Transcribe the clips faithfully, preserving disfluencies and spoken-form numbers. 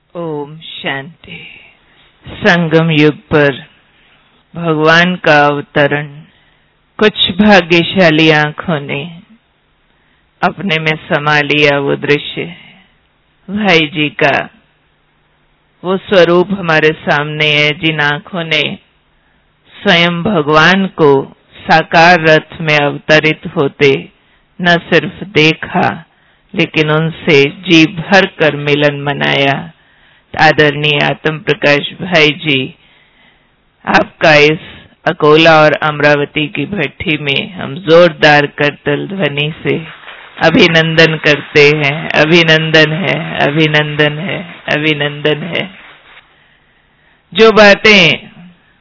ओम शांति। संगम युग पर भगवान का अवतरण कुछ भाग्यशाली आंखों ने अपने में समा लिया। वो दृश्य भाई जी का वो स्वरूप हमारे सामने है, जिन आंखों ने स्वयं भगवान को साकार रथ में अवतरित होते न सिर्फ देखा लेकिन उनसे जी भर कर मिलन मनाया। आदरणीय आत्म प्रकाश भाई जी, आपका इस अकोला और अमरावती की भट्टी में हम जोरदार करतल ध्वनि से अभिनंदन करते हैं। अभिनंदन है, अभिनंदन है, अभिनंदन है। जो बातें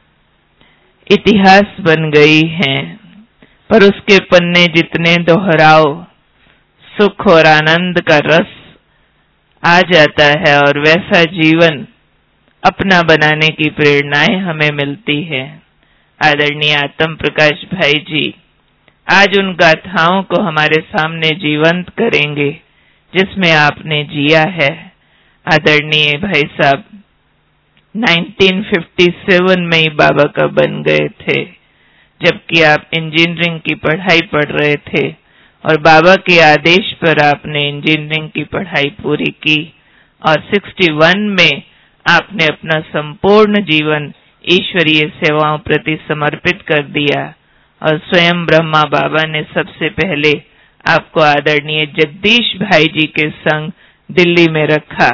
इतिहास बन गई हैं, पर उसके पन्ने जितने दोहराओ सुख और आनंद का रस आ जाता है और वैसा जीवन अपना बनाने की प्रेरणाएं हमें मिलती है। आदरणीय आत्म प्रकाश भाई जी आज उन गाथाओं को हमारे सामने जीवंत करेंगे जिसमें आपने जिया है। आदरणीय भाई साहब उन्नीस सौ सत्तावन में ही बाबा का बन गए थे, जबकि आप इंजीनियरिंग की पढ़ाई पढ़ रहे थे और बाबा के आदेश पर आपने इंजीनियरिंग की पढ़ाई पूरी की और इकसठ में आपने अपना संपूर्ण जीवन ईश्वरीय सेवाओं प्रति समर्पित कर दिया और स्वयं ब्रह्मा बाबा ने सबसे पहले आपको आदरणीय जगदीश भाई जी के संग दिल्ली में रखा।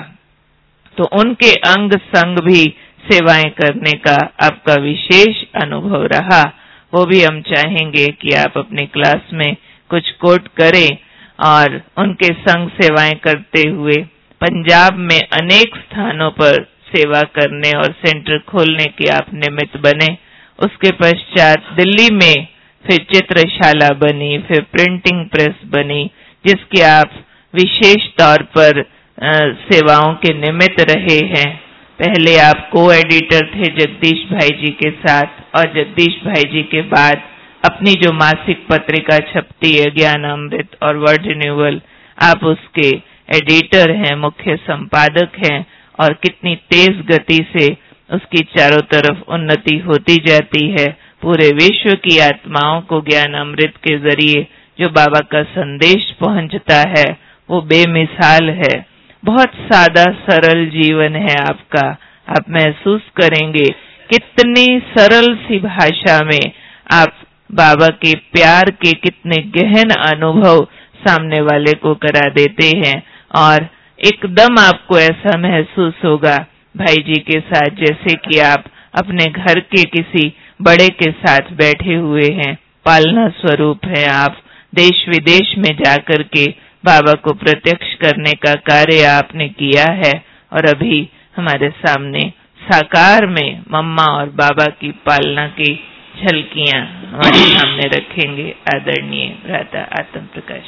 तो उनके अंग संग भी सेवाएं करने का आपका विशेष अनुभव रहा। वो भी हम चाहेंगे कि आप अपनी क्लास में कुछ कोट करें और उनके संग सेवाएं करते हुए पंजाब में अनेक स्थानों पर सेवा करने और सेंटर खोलने के आप निमित्त बने। उसके पश्चात दिल्ली में फिर चित्रशाला बनी, फिर प्रिंटिंग प्रेस बनी, जिसके आप विशेष तौर पर आ, सेवाओं के निमित्त रहे हैं। पहले आप को एडिटर थे जगदीश भाई जी के साथ और जगदीश भाई जी के बाद अपनी जो मासिक पत्रिका छपती है ज्ञान अमृत और वर्ड रिन्यूअल, आप उसके एडिटर हैं, मुख्य संपादक हैं और कितनी तेज गति से उसकी चारों तरफ उन्नति होती जाती है। पूरे विश्व की आत्माओं को ज्ञान अमृत के जरिए जो बाबा का संदेश पहुंचता है वो बेमिसाल है। बहुत सादा सरल जीवन है आपका। आप महसूस करेंगे कितनी सरल सी भाषा में आप बाबा के प्यार के कितने गहन अनुभव सामने वाले को करा देते हैं और एकदम आपको ऐसा महसूस होगा भाई जी के साथ जैसे कि आप अपने घर के किसी बड़े के साथ बैठे हुए हैं। पालना स्वरूप है आप। देश विदेश में जाकर के बाबा को प्रत्यक्ष करने का कार्य आपने किया है और अभी हमारे सामने साकार में मम्मा और बाबा की पालना की झलकियां हमारे सामने रखेंगे आदरणीय भ्राता आत्म प्रकाश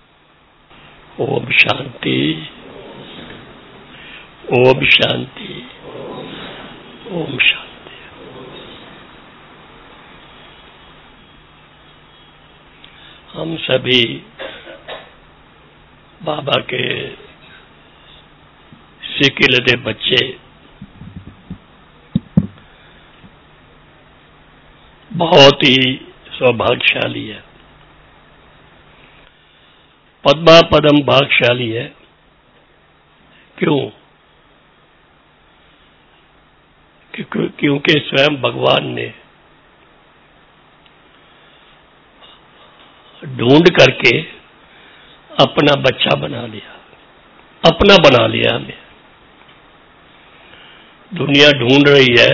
जी। ओम शांति, ओम शांति, ओम शांति। हम सभी बाबा के सिकिलते बच्चे बहुत ही सौभाग्यशाली है। पद्मा पदम भाग्यशाली है। क्यों? क्योंकि स्वयं भगवान ने ढूंढ करके अपना बच्चा बना लिया, अपना बना लिया हमें। दुनिया ढूंढ रही है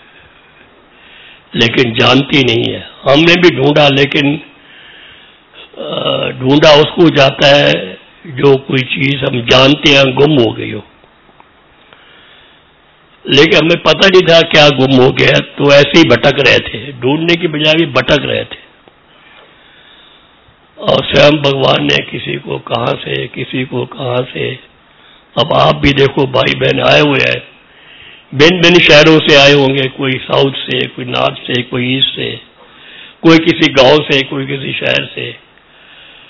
लेकिन जानती नहीं है। हमने भी ढूंढा लेकिन ढूंढा उसको जाता है जो कोई चीज हम जानते हैं गुम हो गई हो, लेकिन हमें पता नहीं था क्या गुम हो गया, तो ऐसे ही भटक रहे थे, ढूंढने की बजाय भी भटक रहे थे। और स्वयं भगवान ने किसी को कहां से किसी को कहां से, अब आप भी देखो भाई बहन आए हुए हैं, भिन्न भिन्न शहरों से आए होंगे, कोई साउथ से, कोई नॉर्थ से, कोई ईस्ट से, कोई किसी गांव से, कोई किसी शहर से।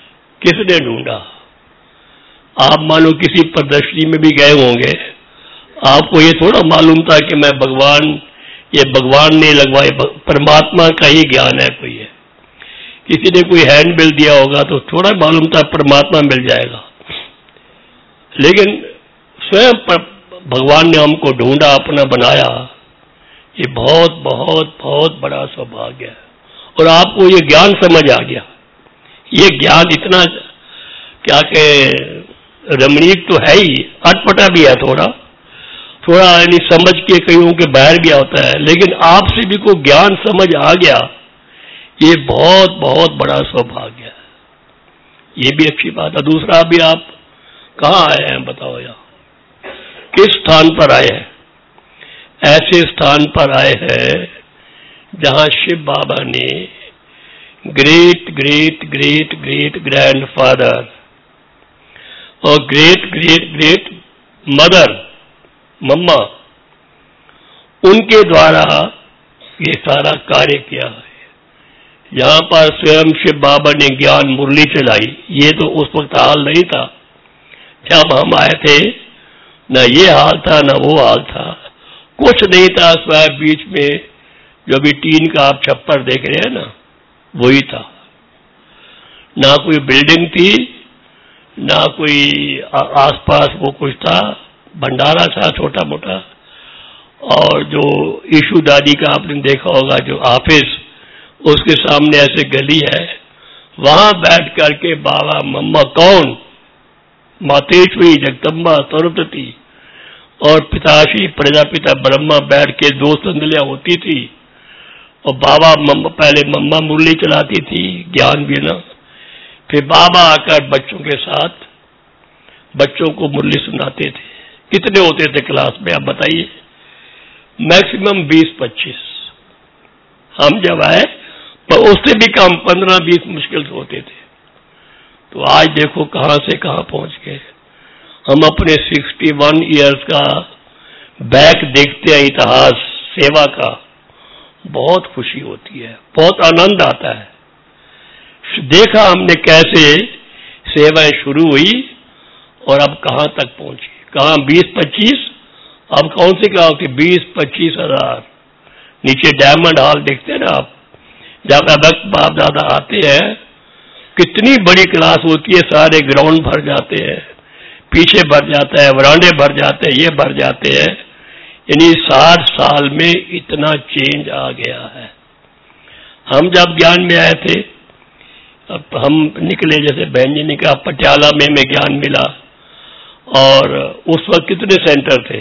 किसने ढूंढा? आप मानो किसी प्रदर्शनी में भी गए होंगे, आपको ये थोड़ा मालूम था कि मैं भगवान, ये भगवान ने लगवाए, परमात्मा का ही ज्ञान है कोई है। किसी ने कोई हैंड बिल दिया होगा तो थोड़ा मालूम था परमात्मा मिल जाएगा, लेकिन स्वयं भगवान ने हमको ढूंढा, अपना बनाया। ये बहुत बहुत बहुत बड़ा सौभाग्य है। और आपको ये ज्ञान समझ आ गया। ये ज्ञान इतना क्या कहे रमणीक तो है ही, अटपटा भी है थोड़ा थोड़ा यानी समझ के कईयों के बाहर गया होता है, लेकिन आपसे भी को ज्ञान समझ आ गया, ये बहुत बहुत बड़ा सौभाग्य है। ये भी अच्छी बात है। दूसरा भी आप कहाँ आए हैं बताओ, या किस स्थान पर आए हैं? ऐसे स्थान पर आए हैं जहां शिव बाबा ने great great great great grandfather और great great great mother mamma, उनके द्वारा ये सारा कार्य किया है। यहां पर स्वयं शिव बाबा ने ज्ञान मुरली चलाई। ये तो उस वक्त हाल नहीं था जब हम आए थे, न ये हाल था न वो हाल था, कुछ नहीं था। स्वयं बीच में जो भी टीन का आप छप्पर देख रहे हैं ना, वही था। ना कोई बिल्डिंग थी, ना कोई आसपास वो कुछ था, भंडारा था छोटा मोटा। और जो ईशु दादी का आपने देखा होगा जो ऑफिस, उसके सामने ऐसे गली है, वहां बैठ करके बाबा मम्मा कौन, मातेश्वरी जगदम्बा सरस्वती और पिताश्री प्रजापिता ब्रह्मा बैठ के दो संदलियां होती थी। और बाबा मम्मा, पहले मम्मा मुरली चलाती थी ज्ञान भी ना, फिर बाबा आकर बच्चों के साथ बच्चों को मुरली सुनाते थे। कितने होते थे क्लास में आप बताइए? मैक्सिमम बीस पच्चीस। हम जब आए तो उससे भी कम पंद्रह बीस मुश्किल से होते थे। तो आज देखो कहां से कहां पहुंच गए। हम अपने इकसठ इयर्स का बैक देखते हैं, इतिहास सेवा का, बहुत खुशी होती है, बहुत आनंद आता है। देखा हमने कैसे सेवाएं शुरू हुई और अब कहां तक पहुंची। कहां बीस पच्चीस, अब कौन सी गांव की बीस पच्चीस हजार। नीचे डायमंड हॉल देखते हैं ना आप, जब अबक बाप दादा आते हैं, कितनी बड़ी क्लास होती है, सारे ग्राउंड भर जाते हैं, पीछे भर जाता है, वरांडे भर जाते हैं, ये भर जाते हैं। यानी साठ साल में इतना चेंज आ गया है। हम जब ज्ञान में आए थे, अब हम निकले, जैसे बहन जी ने कहा पटियाला में हमें ज्ञान मिला, और उस वक्त कितने सेंटर थे?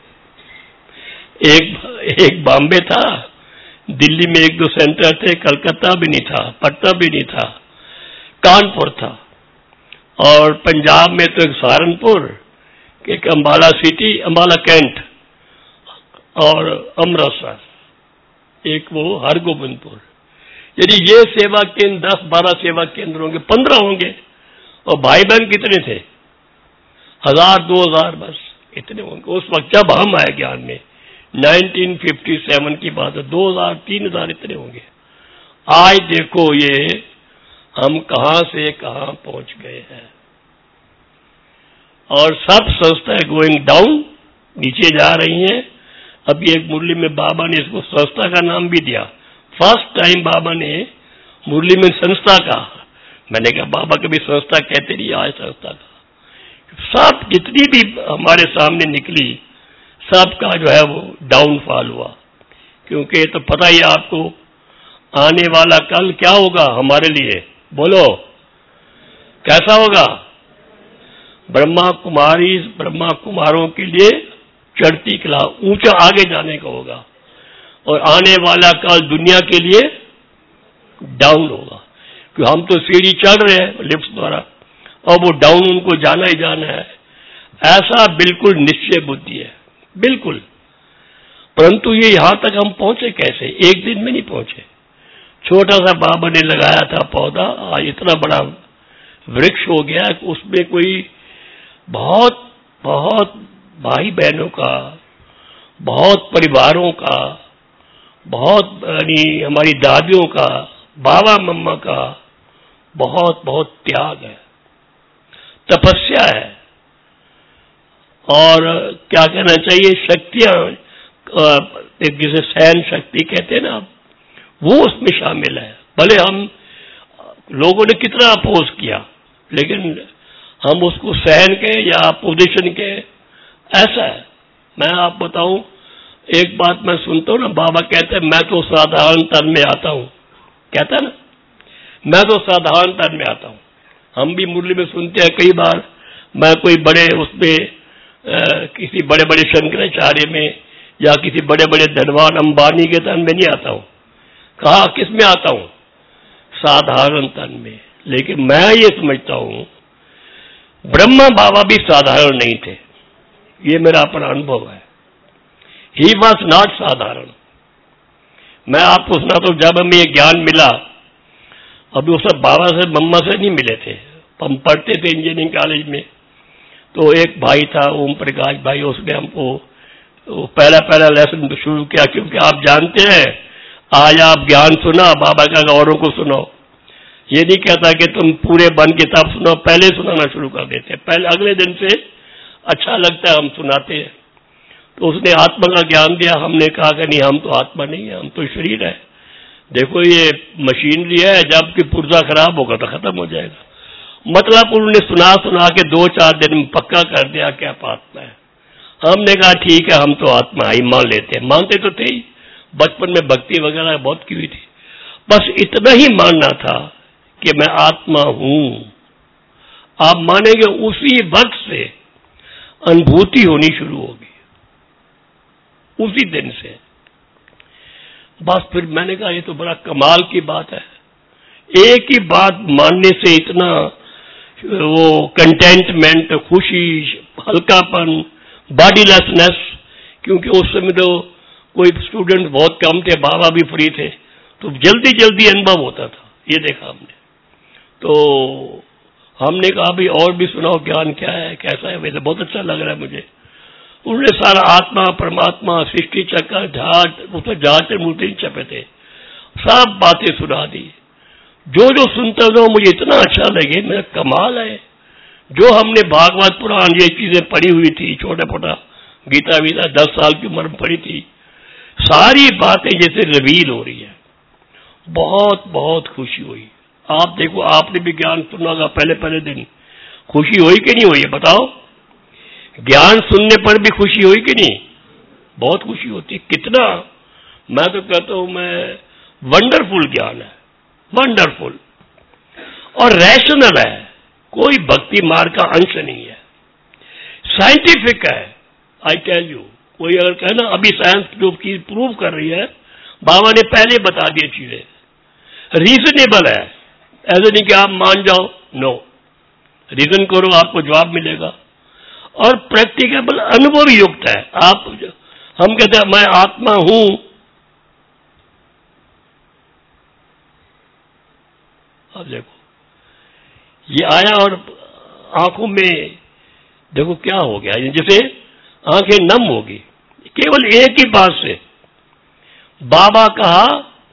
एक एक बॉम्बे था, दिल्ली में एक दो सेंटर थे, कलकत्ता भी नहीं था, पटना भी नहीं था, कानपुर था, और पंजाब में तो एक सहारनपुर, एक अंबाला सिटी, अंबाला कैंट, और अमृतसर, एक वो हरगोबिंदपुर। यदि ये सेवा केंद्र दस बारह सेवा केंद्र होंगे, पंद्रह होंगे, और भाई बहन कितने थे? हजार दो हजार बस इतने होंगे। उस वक्त जब हम आए ज्ञान में उन्नीस सौ सत्तावन की बात है, दो हजार तीन हजार इतने होंगे। आज देखो ये हम कहां से कहां पहुंच गए हैं, और सब संस्थाएं गोइंग डाउन, नीचे जा रही हैं। अभी एक मुरली में बाबा ने इसको संस्था का नाम भी दिया। फर्स्ट टाइम बाबा ने मुरली में संस्था कहा। मैंने कहा बाबा कभी संस्था कहते नहीं, आज संस्था का। सब जितनी भी हमारे सामने निकली, सबका जो है वो डाउनफॉल हुआ, क्योंकि ये तो पता ही आपको आने वाला कल क्या होगा हमारे लिए, बोलो कैसा होगा? ब्रह्मा कुमारी ब्रह्मा कुमारों के लिए चढ़ती कला, ऊंचा आगे जाने का होगा, और आने वाला कल दुनिया के लिए डाउन होगा, क्योंकि हम तो सीढ़ी चढ़ रहे हैं लिफ्ट द्वारा, और वो डाउन उनको जाना ही जाना है। ऐसा बिल्कुल निश्चय बुद्धि है, बिल्कुल। परंतु ये यहां तक हम पहुंचे कैसे? एक दिन में नहीं पहुंचे। छोटा सा बाबा ने लगाया था पौधा, आज इतना बड़ा वृक्ष हो गया कि उसमें कोई बहुत बहुत भाई बहनों का, बहुत परिवारों का, बहुत यानी हमारी दादियों का, बाबा मम्मा का बहुत बहुत त्याग है, तपस्या है। और क्या कहना चाहिए, शक्तियां, एक जिसे सहन शक्ति कहते हैं ना, वो उसमें शामिल है। भले हम लोगों ने कितना अपोज किया, लेकिन हम उसको सहन के या अपोजिशन के, ऐसा है। मैं आप बताऊं, एक बात मैं सुनता हूं ना, बाबा कहते हैं मैं तो साधारण तन में आता हूं, कहता है ना, मैं तो साधारण तन में आता हूं। हम भी मुरली में सुनते हैं कई बार, मैं कोई बड़े उसमें किसी बड़े बड़े शंकराचार्य में या किसी बड़े बड़े धनवान अंबानी के तन में नहीं आता हूं। कहा किस में आता हूं? साधारण तन में। लेकिन मैं ये समझता हूं ब्रह्मा बाबा भी साधारण नहीं थे, ये मेरा अपना अनुभव है। ही वॉज नॉट साधारण। मैं आपको सुनाता हूं, जब हमें ये ज्ञान मिला, अभी वो सब बाबा से मम्मा से नहीं मिले थे, हम पढ़ते थे इंजीनियरिंग कॉलेज में, तो एक भाई था ओम प्रकाश भाई, उसने हमको पहला पहला लेसन तो शुरू किया, क्योंकि आप जानते हैं आज आप ज्ञान सुना, बाबा का औरों को सुनो। ये नहीं कहता कि तुम पूरे बन किताब सुनो, पहले सुनाना शुरू कर देते हैं, पहले अगले दिन से अच्छा लगता है हम सुनाते हैं। तो उसने आत्मा का ज्ञान दिया, हमने कहा कि नहीं हम तो आत्मा नहीं है, हम तो शरीर है। देखो ये मशीनरी है, जबकि पुर्जा खराब होगा तो खत्म हो जाएगा। मतलब उन्होंने सुना सुना के दो चार दिन में पक्का कर दिया कि आप आत्मा है। हमने कहा ठीक है, हम तो आत्मा ही मान लेते हैं। मानते तो थे ही, बचपन में भक्ति वगैरह बहुत की हुई थी, बस इतना ही मानना था कि मैं आत्मा हूं। आप मानेंगे उसी वक्त से अनुभूति होनी शुरू होगी, उसी दिन से। बस फिर मैंने कहा ये तो बड़ा कमाल की बात है, एक ही बात मानने से इतना वो कंटेंटमेंट, खुशी, हल्कापन, बॉडीलेसनेस। क्योंकि उस समय तो कोई स्टूडेंट बहुत कम थे, बाबा भी फ्री थे, तो जल्दी जल्दी अनुभव होता था। ये देखा हमने, तो हमने कहा भी और भी सुनाओ ज्ञान क्या है, कैसा है। वैसे बहुत अच्छा लग रहा है मुझे। उन्होंने सारा आत्मा, परमात्मा, सृष्टि चक्कर, झाट, उसमें झाट से मूर्ति छपे थे, सब बातें सुना दी। जो जो सुनता था मुझे इतना अच्छा लगे, मेरा कमाल है। जो हमने भागवत पुराण ये चीजें पढ़ी हुई थी, छोटा मोटा गीता वीता दस साल की उम्र में पढ़ी थी, सारी बातें जैसे रिवील हो रही है। बहुत बहुत खुशी हुई। आप देखो, आपने भी ज्ञान सुना होगा पहले पहले दिन, खुशी हुई कि नहीं हुई बताओ? ज्ञान सुनने पर भी खुशी हुई कि नहीं? बहुत खुशी होती। कितना, मैं तो कहता हूं मैं वंडरफुल ज्ञान है, वंडरफुल और रैशनल है, कोई भक्ति मार्ग का अंश नहीं है, साइंटिफिक है। आई टेल यू, कोई अगर कहे ना अभी साइंस जो चीज प्रूव कर रही है, बाबा ने पहले बता दी चीजें, रीजनेबल है। ऐसे नहीं कि आप मान जाओ, नो, रीजन करो आपको जवाब मिलेगा, और प्रैक्टिकेबल, अनुभव युक्त है। आप, हम कहते हैं मैं आत्मा हूं, अब देखो ये आया और आंखों में देखो क्या हो गया, जैसे आंखें नम होगी केवल एक ही बात से। बाबा कहा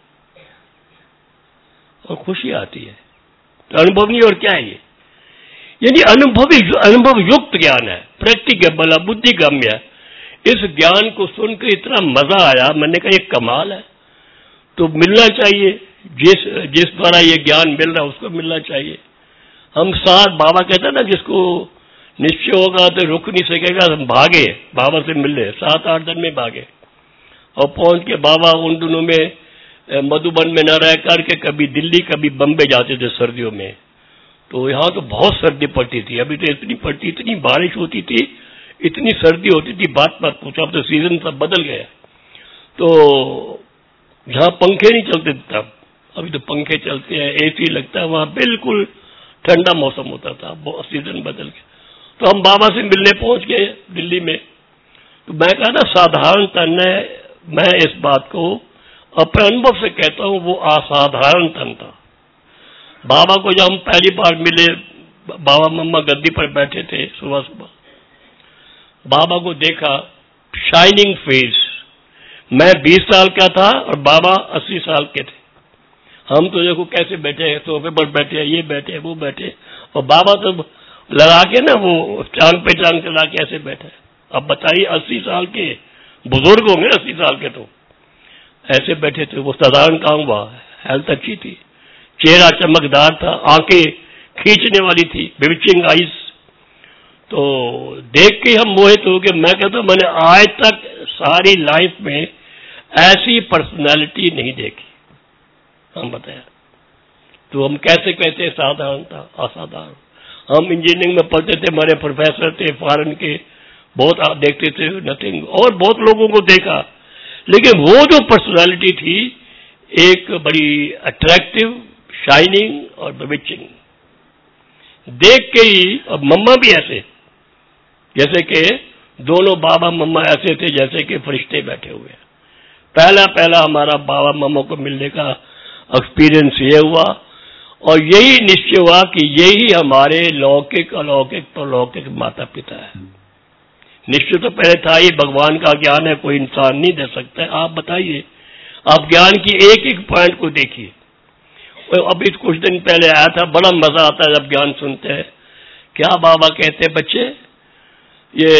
और खुशी आती है, तो अनुभव नहीं और क्या है ये? यानी अनुभवी, अनुभव युक्त ज्ञान है, प्रैक्टिकेबल, बुद्धिगम्य है। इस ज्ञान को सुनकर इतना मजा आया, मैंने कहा ये कमाल है, तो मिलना चाहिए। जिस जिस द्वारा ये ज्ञान मिल रहा है उसको मिलना चाहिए। हम साथ, बाबा कहता है ना जिसको निश्चय होगा तो रुक नहीं सकेगा, हम भागे बाबा से मिलने, सात आठ दिन में भागे और पहुंच के बाबा उन दिनों में मधुबन में न रह करके कभी दिल्ली कभी बम्बे जाते थे सर्दियों में। तो यहाँ तो बहुत सर्दी पड़ती थी, अभी तो इतनी पड़ती, इतनी बारिश होती थी, इतनी सर्दी होती थी, बात मत पूछो। अब तो सीजन सब बदल गया, तो जहां पंखे नहीं चलते थे तब, अभी तो पंखे चलते हैं, एसी लगता है, वहां बिल्कुल ठंडा मौसम होता था, बहुत सीजन बदल गया। तो हम बाबा से मिलने पहुंच गए दिल्ली में। तो मैं कहा ना साधारण तन है, मैं इस बात को अपने अनुभव से कहता हूं, वो असाधारण तन था। बाबा को जब हम पहली बार मिले, बाबा मम्मा गद्दी पर बैठे थे, सुबह सुबह बाबा को देखा, शाइनिंग फेस। मैं बीस साल का था और बाबा अस्सी साल के थे। हम तो देखो कैसे बैठे हैं, सोफे पर बैठे हैं, ये बैठे हैं, वो बैठे, और बाबा तो लगा के ना, वो टांग पे टांग चला के ऐसे बैठा है। अब बताइए, अस्सी साल के बुजुर्ग होंगे, अस्सी साल के, तो ऐसे बैठे थे। वो साधारण काम हुआ, हेल्थ अच्छी थी, चेहरा चमकदार था, आंखें खींचने वाली थी, बिविचिंग आइज। तो देख के हम मोहित हो गए। मैं कहता हूं मैंने आज तक सारी लाइफ में ऐसी पर्सनालिटी नहीं देखी। हम बताया तो हम कैसे कहते साधारण था, असाधारण। हम इंजीनियरिंग में पढ़ते थे, हमारे प्रोफेसर थे फॉरेन के, बहुत आप देखते थे, नथिंग। और बहुत लोगों को देखा, लेकिन वो जो पर्सनालिटी थी, एक बड़ी अट्रैक्टिव, शाइनिंग और बिविचिंग, देख के ही। अब मम्मा भी ऐसे, जैसे कि दोनों बाबा मम्मा ऐसे थे जैसे कि फरिश्ते बैठे हुए। पहला पहला हमारा बाबा मम्मा को मिलने का एक्सपीरियंस ये हुआ, और यही निश्चय हुआ कि यही हमारे लौकिक अलौकिक परलौकिक माता पिता है। निश्चय तो पहले था ही, भगवान का ज्ञान है, कोई इंसान नहीं दे सकता है। आप बताइए, आप ज्ञान की एक एक पॉइंट को देखिए। अभी कुछ दिन पहले आया था, बड़ा मजा आता है जब ज्ञान सुनते हैं। क्या बाबा कहते हैं, बच्चे ये,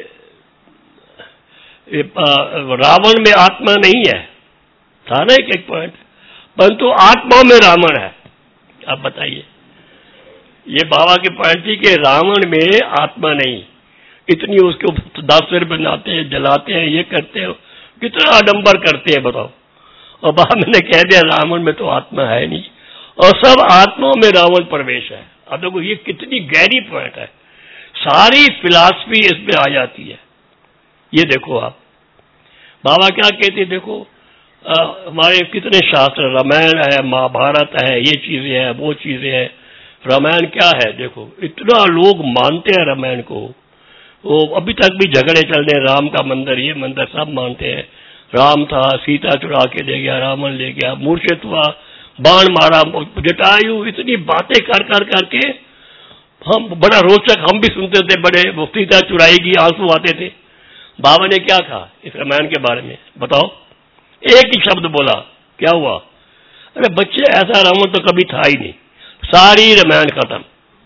ये रावण में आत्मा नहीं है, था ना एक एक पॉइंट, परंतु आत्मा में रावण है। आप बताइए, ये बाबा की पॉइंट थी कि रावण में आत्मा नहीं। इतनी उसके दासर बनाते हैं, जलाते हैं, ये करते हैं, कितना आडंबर करते हैं, बताओ। और बाबा मैंने कह दिया रावण में तो आत्मा है नहीं, और सब आत्माओं में रावण प्रवेश है। अब देखो ये कितनी गहरी पॉइंट है, सारी फिलॉसफी इसमें आ जाती है। ये देखो आप, बाबा क्या कहते हैं, देखो आ, हमारे कितने शास्त्र, रामायण है, महाभारत है, ये चीजें हैं, वो चीजें हैं। रामायण क्या है, देखो इतना लोग मानते हैं रामायण को, वो अभी तक भी झगड़े चल रहे हैं, राम का मंदिर, ये मंदिर, सब मानते हैं। राम था, सीता चुरा के ले गया, रावण ले गया, मूर्छित हुआ, बाण मारा, जटायु, इतनी बातें कर कर करके हम, बड़ा रोचक, हम भी सुनते थे, बड़े, वो सीता चुराएगी, आंसू आते थे। बाबा ने क्या कहा इस रामायण के बारे में, बताओ। एक ही शब्द बोला, क्या हुआ, अरे बच्चे ऐसा रावण तो कभी था ही नहीं, सारी रामायण खत्म।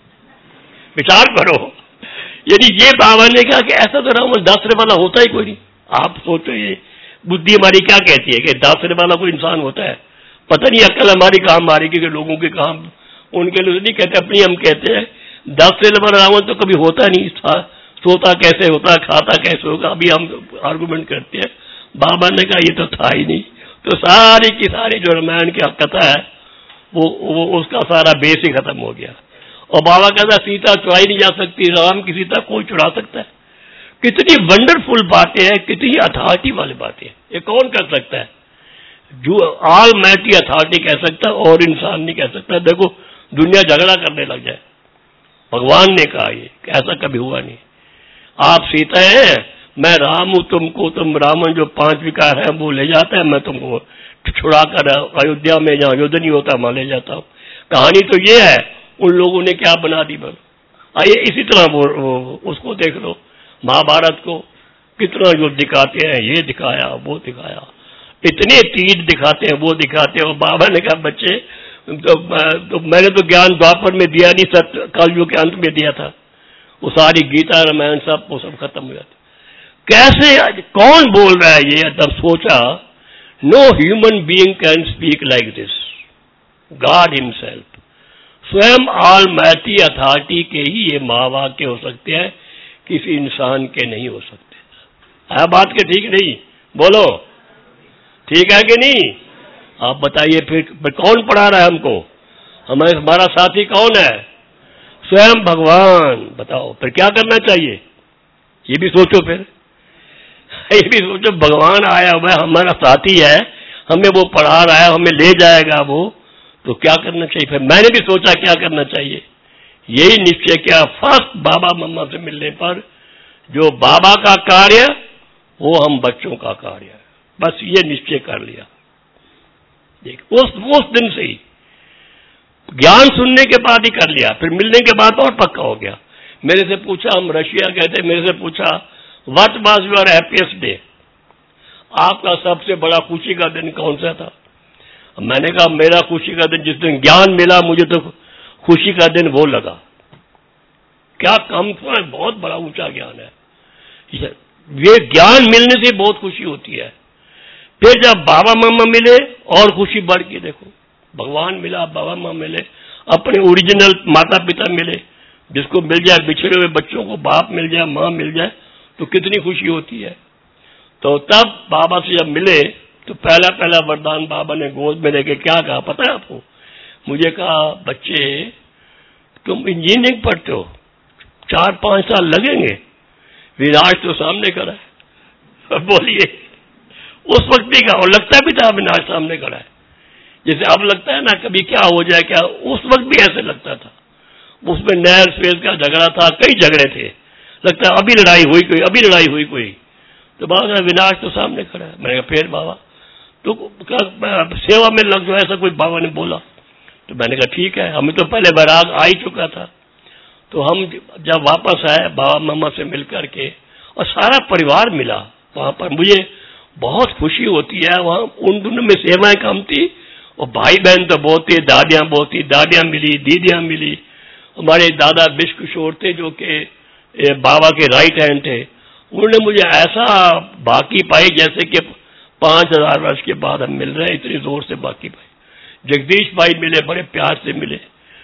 विचार करो, यानी ये बाबा ने कहा कि ऐसा तो रावण दासरे वाला होता ही कोई नहीं। आप सोचो, ये बुद्धि हमारी क्या कहती है कि दासरे वाला कोई इंसान होता है? पता नहीं अक्ल हमारी कहाँ मारेगी कि लोगों के काम, उनके लोग नहीं कहते, अपनी हम कहते हैं। दासरे वाला रावण तो कभी होता नहीं था, सोता कैसे होता, खाता कैसे होगा, अभी हम आर्गुमेंट करते हैं। बाबा ने कहा ये तो था ही नहीं। तो सारी की सारी जो रामायण की कथा है, वो, वो उसका सारा बेस ही खत्म हो गया। और बाबा कहता सीता चुराई नहीं जा सकती, राम की सीता कोई चुरा सकता है। कितनी वंडरफुल बातें हैं, कितनी अथॉरिटी वाली बातें हैं। ये कौन कर सकता है? जो ऑल मैटी अथॉरिटी कह सकता है, और इंसान नहीं कह सकता। देखो दुनिया झगड़ा करने लग जाए, भगवान ने कहा ये, ऐसा कभी हुआ नहीं। आप सीता हैं, मैं राम हूं, तुमको, तुम रावण जो पांच विकार है वो ले जाता है, मैं तुमको छुड़ाकर अयोध्या में जहां युद्ध नहीं होता वहां ले जाता हूं। कहानी तो ये है, उन लोगों ने क्या बना दी बल। आइए इसी तरह वो, वो उसको देख लो, महाभारत को कितना युद्ध दिखाते हैं, ये दिखाया, वो दिखाया, इतने तीर दिखाते हैं, वो दिखाते हैं। और बाबा ने कहा बच्चे तो, तो मैंने तो ज्ञान द्वापर में दिया नहीं, सत्य कलयुग के अंत में दिया था। वो सारी गीता रामायण सब वो सब खत्म हो जाता। कैसे, कौन बोल रहा है ये? तब सोचा, no human being can speak like this, God himself, स्वयं ऑलमाइटी अथॉरिटी के ही ये महावाक्य हो सकते हैं, किसी इंसान के नहीं हो सकते। है बात के ठीक नहीं? बोलो ठीक है कि नहीं? आप बताइए फिर, फिर कौन पढ़ा रहा है हमको? हमारे हमारा साथी कौन है? स्वयं भगवान। बताओ फिर क्या करना चाहिए? ये भी सोचो, फिर ये भी सोचो, भगवान आया हुआ है, हमारा साथी है, हमें वो पढ़ा रहा है, हमें ले जाएगा वो, तो क्या करना चाहिए? फिर मैंने भी सोचा क्या करना चाहिए, यही निश्चय किया। फर्स्ट बाबा मम्मा से मिलने पर जो बाबा का कार्य वो हम बच्चों का कार्य है, बस ये निश्चय कर लिया। देख उस उस दिन से ही ज्ञान सुनने के बाद ही कर लिया, फिर मिलने के बाद और पक्का हो गया। मेरे से पूछा, हम रशिया गए थे, मेरे से पूछा what was your happiest day, आपका सबसे बड़ा खुशी का दिन कौन सा था? मैंने कहा मेरा खुशी का दिन जिस दिन ज्ञान मिला, मुझे तो खुशी का दिन वो लगा क्या कम था, बहुत बड़ा ऊंचा ज्ञान है ये। ज्ञान मिलने से बहुत खुशी होती है। फिर जब बाबा मामा मिले और खुशी बढ़ के, देखो भगवान मिला, बाबा मामा मिले, अपने ओरिजिनल माता पिता मिले। जिसको मिल जाए, बिछड़े हुए बच्चों को बाप मिल जाए, माँ मिल जाए तो कितनी खुशी होती है। तो तब बाबा से जब मिले तो पहला पहला वरदान बाबा ने गोद में लेके क्या कहा पता है आपको? मुझे कहा, बच्चे तुम इंजीनियरिंग पढ़ते हो, चार पांच साल लगेंगे, विनाश तो सामने खड़ा है। बोलिए, उस वक्त भी कहा, और लगता भी था विनाश सामने खड़ा है। जैसे अब लगता है ना कभी क्या हो जाए क्या, उस वक्त भी ऐसे लगता था। उसमें नहर स्वेज का झगड़ा था, कई झगड़े थे, लगता है अभी लड़ाई हुई कोई, अभी लड़ाई हुई कोई। तो बाबा विनाश तो सामने खड़ा है। मैंने कहा फिर बाबा तो सेवा में लग जाओ, ऐसा कोई बाबा ने बोला। तो मैंने कहा ठीक है, हमें तो पहले वैराग आ ही चुका था। तो हम जब वापस आए बाबा मामा से मिलकर के, और सारा परिवार मिला वहां पर, मुझे बहुत खुशी होती है। वहां उन दोनों में सेवाएं कम थी और भाई बहन तो बहुत थी, दादियां बहुत थी, दादियां मिली, दीदियां मिली। हमारे दादा विश्व किशोर थे जो कि बाबा के राइट हैंड थे, उन्होंने मुझे ऐसा बाकी पाई जैसे कि पांच हजार वर्ष के बाद हम मिल रहे हैं, इतनी जोर से बाकी पाई। जगदीश भाई मिले, बड़े प्यार से मिले।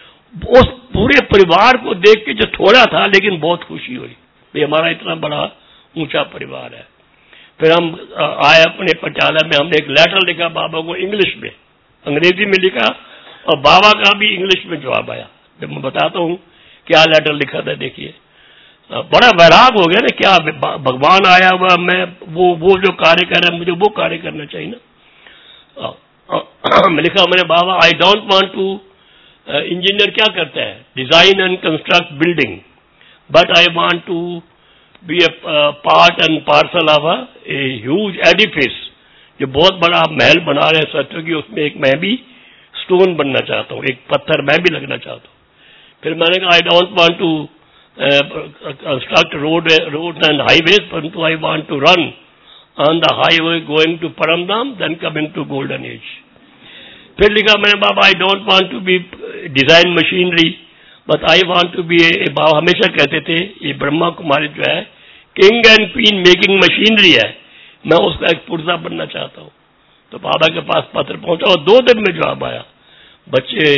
उस पूरे परिवार को देख के जो थोड़ा था लेकिन बहुत खुशी हुई, भाई हमारा इतना बड़ा ऊंचा परिवार है। फिर हम आए अपने पटियाला में, हमने एक लेटर लिखा बाबा को इंग्लिश में, अंग्रेजी में लिखा और बाबा का भी इंग्लिश में जवाब आया। जब मैं बताता हूँ क्या लेटर लिखा था, देखिए बड़ा वैराग हो गया ना, क्या भगवान आया हुआ, मैं वो वो जो कार्य कर रहा है मुझे वो कार्य करना चाहिए ना। मैं लिखा मैंने, Baba I don't want to, engineer क्या करता है, design and construct building, but I want to be a part and parcel of a huge edifice, जो बहुत बड़ा महल बना रहे सत्य की, उसमें एक मैं भी स्टोन बनना चाहता हूँ, एक पत्थर मैं भी लगना चाहता हूँ। फिर मैंने कहा I don't want to construct road road and highways, परंतु I want to run on the highway going to परमधाम then coming to golden age. फिर लिखा मैंने, Baba I don't want to be design machinery but I want to be a, Baba हमेशा कहते थे ये ब्रह्मा कुमारी जो है king and queen making machinery है, मैं उसका एक पुर्जा बनना चाहता हूँ। तो बाबा के पास पत्र पहुंचा और दो दिन में जवाब आया, बच्चे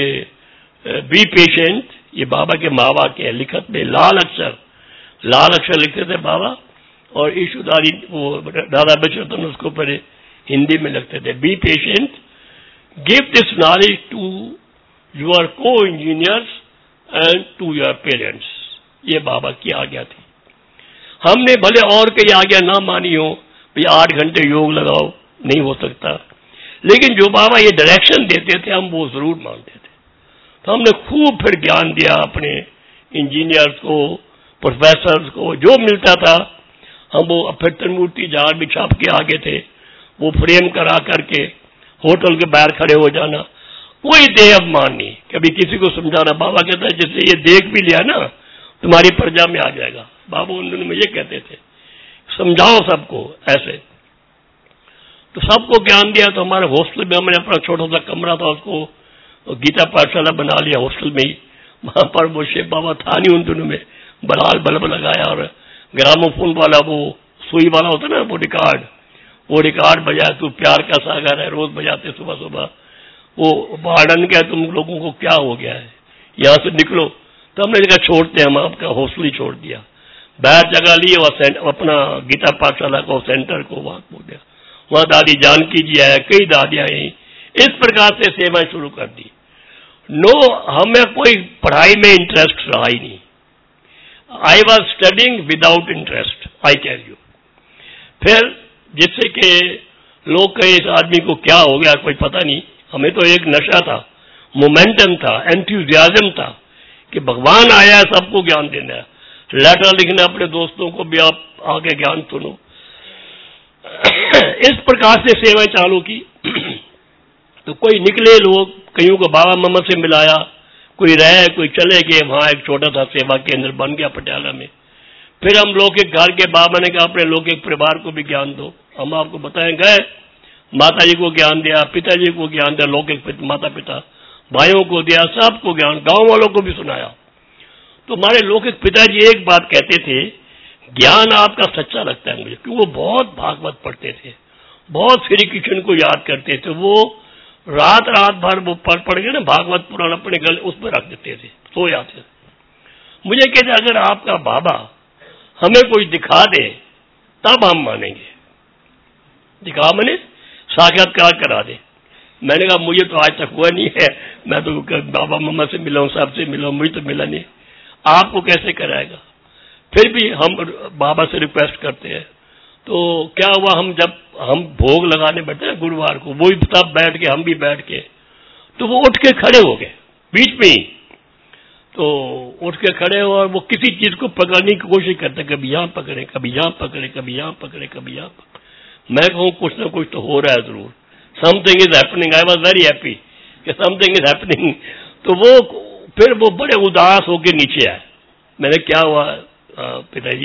बी पेशेंट, ये बाबा के मावा के लिखत में लाल अक्षर लाल अक्षर लिखते थे बाबा, और ईशुदारी वो दादा बचन उसको पर हिंदी में लिखते थे, be patient, give this knowledge to your को engineers and to your parents. ये बाबा की आज्ञा थी। हमने भले और कई आज्ञा ना मानी हो, भाई आठ घंटे योग लगाओ, नहीं हो सकता, लेकिन जो बाबा ये डायरेक्शन देते थे हम वो जरूर मानते थे। तो हमने खूब फिर ज्ञान दिया अपने इंजीनियर्स को, प्रोफेसर्स को, जो मिलता था हम वो, फिर त्रिमूर्ति जहां भी छाप के आगे थे वो फ्रेम करा करके होटल के बाहर खड़े हो जाना, कोई देह अभिमान नहीं, कभी किसी को समझाना। बाबा कहता है जैसे ये देख भी लिया ना तुम्हारी प्रजा में आ जाएगा। बाबा उन दिनों में ये कहते थे, समझाओ सबको ऐसे। तो सबको ज्ञान दिया। तो हमारे हॉस्टल में हमने अपना छोटा सा कमरा था, उसको गीता पाठशाला बना लिया हॉस्टल में ही। वहां पर वो शेख बाबा था नहीं उन दिनों में, बलाल बल्ब लगाया और ग्रामोफोन वाला वो सुई वाला होता ना वो रिकॉर्ड, वो रिकॉर्ड बजाया, तू प्यार का सागर है, रोज बजाते सुबह सुबह। वो वार्डन क्या तुम लोगों को क्या हो गया है, यहाँ से निकलो। तो हमने जगह छोड़ते हम आपका हॉस्टल ही छोड़ दिया, बाहर जगह ली और अपना गीता पाठशाला को सेंटर को वहां हो गया। वहां दादी जानकी जी आया, कई दादियां आई, इस प्रकार से सेवा शुरू कर दी। नो, हमें कोई पढ़ाई में इंटरेस्ट रहा ही नहीं। I was studying without interest, I can you. फिर जिससे कि लोग कहे इस आदमी को क्या हो गया, कोई पता नहीं, हमें तो एक नशा था, मोमेंटम था, एंथुजियाज्म था कि भगवान आया सबको ज्ञान देना है। लेटर लिखना अपने दोस्तों को भी, आप आगे ज्ञान सुनो। इस प्रकार से सेवा चालू की। तो कोई निकले लोग, कईयों को बाबा मामा से मिलाया, कोई रहे कोई चले गए। वहां एक छोटा सा सेवा केंद्र बन गया पटियाला में। फिर हम लौकिक घर के बाबा ने कहा अपने लौकिक परिवार को भी ज्ञान दो। हम आपको बताएं, गए माता जी को ज्ञान दिया, पिताजी को ज्ञान दिया, लौकिक माता पिता, भाइयों को दिया, सबको ज्ञान, गांव वालों को भी सुनाया। तो हमारे लौकिक पिताजी एक बात कहते थे, ज्ञान आपका सच्चा लगता है मुझे, क्योंकि वो बहुत भागवत पढ़ते थे, बहुत श्री कृष्ण को याद करते थे। वो रात रात भर वो पढ़ पढ़ के ना भागवत पुराण अपने गले उसमें रख देते थे, सो जाते थे। मुझे कहते अगर आपका बाबा हमें कुछ दिखा दे तब हम मानेंगे, दिखा मैंने साक्षात्कार करा दे। मैंने कहा मुझे तो आज तक हुआ नहीं है, मैं तो बाबा मम्मा से मिला हूं, सबसे मिला हूं, मुझे तो मिला नहीं, आपको कैसे कराएगा। फिर भी हम बाबा से रिक्वेस्ट करते हैं। तो क्या हुआ, हम जब हम भोग लगाने बैठे हैं गुरुवार को, वो भी तब बैठ के हम भी बैठ के, तो वो उठ के खड़े हो गए बीच में ही। तो उठ के खड़े हो और वो किसी चीज को पकड़ने की कोशिश करते, कभी यहां पकड़े, कभी यहां पकड़े, कभी यहां पकड़े, कभी यहां पकड़े। मैं कहूं कुछ ना कुछ तो हो रहा है जरूर, something is happening. I was very happy कि समथिंग इज हैपनिंग। तो वो फिर वो बड़े उदास होकर नीचे आए। मैंने क्या हुआ पिताजी,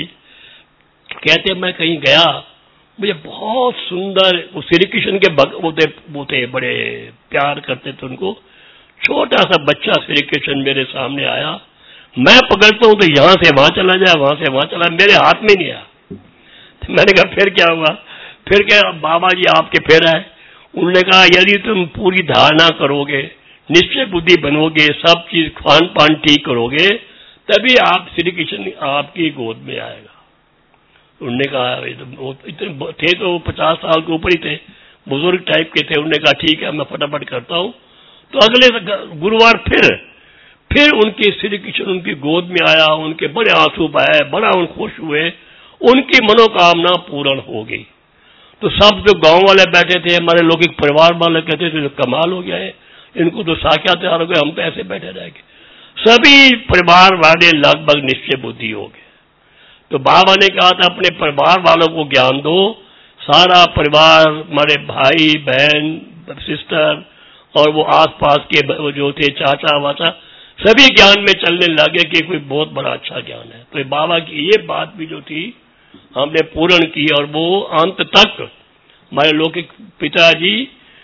कहते मैं कहीं गया, मुझे बहुत सुंदर वो श्री कृष्ण के भक्त वो थे, वो थे बड़े प्यार करते थे उनको। छोटा सा बच्चा श्री कृष्ण मेरे सामने आया, मैं पकड़ता हूं तो यहां से वहां चला जाए, वहां से वहां चला, मेरे हाथ में नहीं आया। तो मैंने कहा फिर क्या हुआ, फिर क्या बाबा जी आपके फिर आए। उन्होंने कहा यदि तुम पूरी धारणा करोगे, निश्चय बुद्धि बनोगे, सब चीज खान पान ठीक करोगे, तभी आप श्री कृष्ण आपकी गोद में आएगा। उन्होंने कहा इतने थे तो पचास साल के ऊपर ही थे, बुजुर्ग टाइप के थे। उन्होंने कहा ठीक है मैं फटाफट करता हूं। तो अगले गुरुवार फिर फिर उनके श्री कृष्ण उनकी गोद में आया, उनके बड़े आंसू बहे, बड़ा उन खुश हुए, उनकी मनोकामना पूर्ण हो गई। तो सब जो गांव वाले बैठे थे, हमारे लौकिक परिवार वाले कहते थे कमाल हो गया है, इनको तो साक्षात्कार हो गया, हम तो ऐसे बैठे रह गए। सभी परिवार वाले लगभग निश्चय बुद्धि हो गए। तो बाबा ने कहा था अपने परिवार वालों को ज्ञान दो। सारा परिवार, हमारे भाई बहन सिस्टर और वो आसपास के जो थे चाचा वाचा, सभी ज्ञान में चलने लगे कि कोई बहुत बड़ा अच्छा ज्ञान है। तो बाबा की ये बात भी जो थी हमने पूर्ण की, और वो अंत तक हमारे लौकिक पिताजी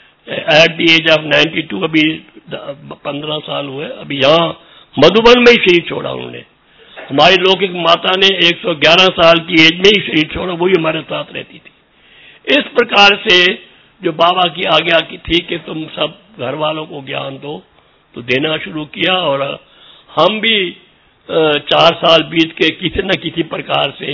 at the age of ninety two, अभी पंद्रह साल हुए, अभी यहाँ मधुबन में ही शरीर छोड़ा उन्होंने। हमारी लौकिक माता ने एक सौ ग्यारह साल की एज में ही शरीर छोड़ा, वही हमारे साथ रहती थी। इस प्रकार से जो बाबा की आज्ञा की थी कि तुम सब घर वालों को ज्ञान दो, तो देना शुरू किया। और हम भी चार साल बीत के किसी न किसी प्रकार से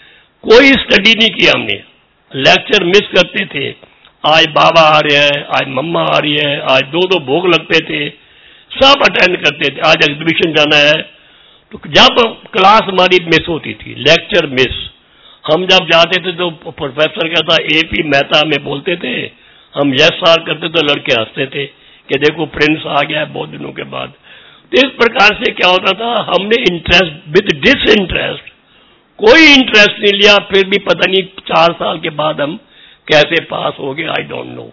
कोई स्टडी नहीं किया हमने, लेक्चर मिस करते थे। आज बाबा आ रहे हैं, आज मम्मा आ रही है, आज दो दो भोग लगते थे, सब अटेंड करते थे। आज एग्जीबिशन जाना है, तो जब क्लास हमारी मिस होती थी, लेक्चर मिस, हम जब जाते थे तो प्रोफेसर कहता ए पी मेहता में बोलते थे, हम यस सर करते तो लड़के हंसते थे कि देखो प्रिंस आ गया है बहुत दिनों के बाद। तो इस प्रकार से क्या होता था, हमने इंटरेस्ट विद डिसइंटरेस्ट, कोई इंटरेस्ट नहीं लिया, फिर भी पता नहीं चार साल के बाद हम कैसे पास हो गए, आई डोंट नो।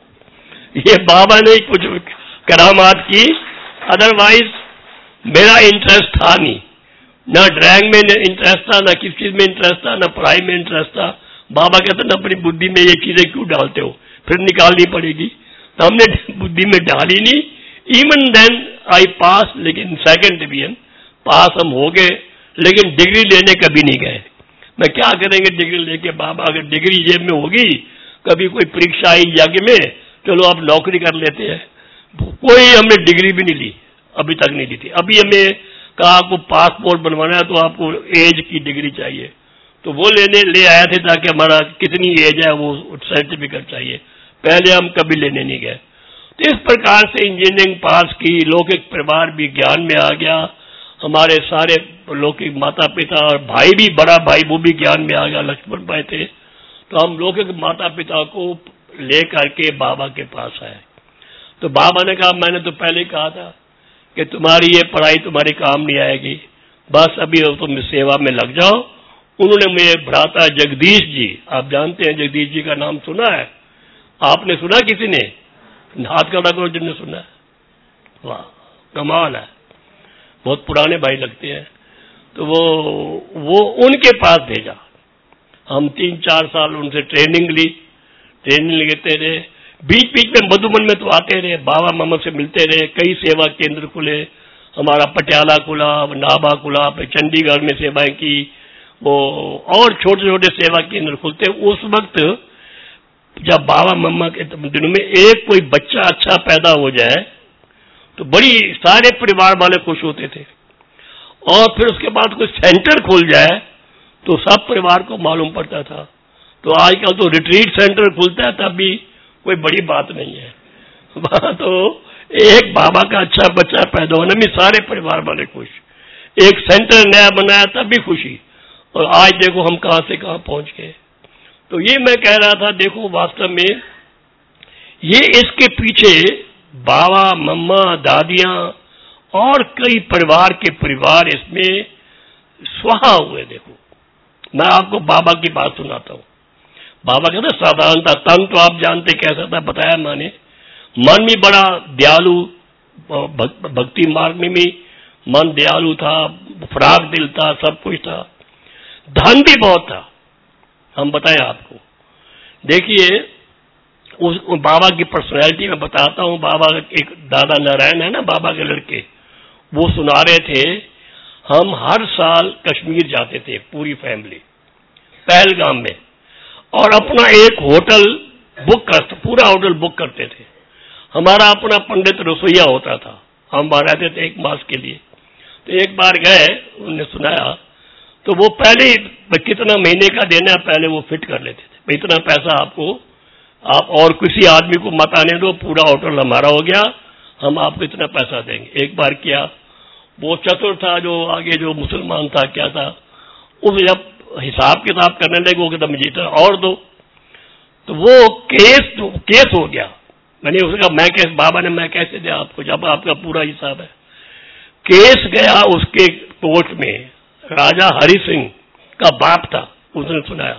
ये बाबा ने कुछ करामात की, अदरवाइज मेरा इंटरेस्ट था नहीं, ना ड्राइंग में इंटरेस्ट था, ना किसी चीज में इंटरेस्ट था, ना पढ़ाई में इंटरेस्ट था। बाबा कहते ना अपनी बुद्धि में ये चीजें क्यों डालते हो, फिर निकालनी पड़ेगी। तो हमने बुद्धि में डाली नहीं। इवन देन आई पास, लेकिन सेकंड डिवीजन पास हम हो गए, लेकिन डिग्री लेने कभी नहीं गए। मैं क्या करेंगे डिग्री लेके, बाबा अगर डिग्री जेब में होगी, कभी कोई परीक्षा आई यज्ञ में, चलो आप नौकरी कर लेते हैं। कोई हमने डिग्री भी नहीं ली, अभी तक नहीं ली थी। अभी हमें कहा आपको पासपोर्ट बनवाना है तो आपको एज की डिग्री चाहिए, तो वो लेने ले आए थे ताकि हमारा कितनी एज है वो सर्टिफिकेट चाहिए। पहले हम कभी लेने नहीं गए। तो इस प्रकार से इंजीनियरिंग पास की, लौकिक परिवार भी ज्ञान में आ गया, हमारे सारे लौकिक माता पिता और भाई भी, बड़ा भाई वो भी ज्ञान में आ गया, लक्ष्मण भाई थे। तो हम लौकिक माता पिता को ले करके बाबा के पास आए। तो बाबा ने कहा मैंने तो पहले ही कहा था कि तुम्हारी ये पढ़ाई तुम्हारे काम नहीं आएगी, बस अभी तुम सेवा में लग जाओ। उन्होंने मेरे भ्राता जगदीश जी, आप जानते हैं जगदीश जी का नाम सुना है, आपने सुना किसी ने? हाथ खड़ा करो जिनने सुना है। वाह कमाल है, बहुत पुराने भाई लगते हैं। तो वो वो उनके पास भेजा। हम तीन चार साल उनसे ट्रेनिंग ली, ट्रेनिंग लेते रहे, बीच बीच में मधुबन में तो आते रहे, बाबा मामा से मिलते रहे, कई सेवा केंद्र खुले, हमारा पटियाला खुला, नाभा खुला, फिर चंडीगढ़ में सेवाएं की, वो और छोटे छोटे सेवा केंद्र खुलते। उस वक्त जब बाबा मम्मा के दिनों में एक कोई बच्चा अच्छा पैदा हो जाए तो बड़ी सारे परिवार वाले खुश होते थे, और फिर उसके बाद कोई सेंटर खुल जाए तो सब परिवार को मालूम पड़ता था। तो आजकल तो रिट्रीट सेंटर खुलता है तब भी कोई बड़ी बात नहीं है, वहां तो एक बाबा का अच्छा बच्चा पैदा होने में सारे परिवार वाले खुश, एक सेंटर नया बनाया तब भी खुशी, और आज देखो हम कहां से कहां पहुंच गए। तो ये मैं कह रहा था, देखो वास्तव में ये इसके पीछे बाबा मम्मा दादियां और कई परिवार के परिवार इसमें स्वाहा हुए। देखो मैं आपको बाबा की बात सुनाता हूं। बाबा कहते साधारणता, तन तो आप जानते कैसा था, बताया मैंने, मन भी बड़ा दयालु, भक्ति मार्ग में भी मन दयालु था, फराग दिल था, सब कुछ था, धन भी बहुत था। हम बताएं आपको, देखिए उस बाबा की पर्सनैलिटी में बताता हूं। बाबा एक दादा नारायण है ना, बाबा के लड़के, वो सुना रहे थे, हम हर साल कश्मीर जाते थे पूरी फैमिली, पहलगाम में, और अपना एक होटल बुक करते, पूरा होटल बुक करते थे। हमारा अपना पंडित रसोईया होता था, हम वहां रहते थे एक मास के लिए। तो एक बार गए, उन्होंने सुनाया, तो वो पहले कितना महीने का देना है पहले वो फिट कर लेते थे, इतना पैसा आपको, आप और किसी आदमी को मत आने दो, पूरा होटल हमारा हो गया, हम आपको इतना पैसा देंगे। एक बार किया, वो चतुर था जो आगे जो मुसलमान था, क्या था, उस जब हिसाब किताब करने लगे वो कहता मुझे इतना और दो, तो वो केस केस हो गया। मैंने उसने कहा मैं कैसे, बाबा ने मैं कैसे दिया आपको जब आपका पूरा हिसाब है। केस गया उसके कोर्ट में, राजा हरि सिंह का बाप था, उसने सुनाया,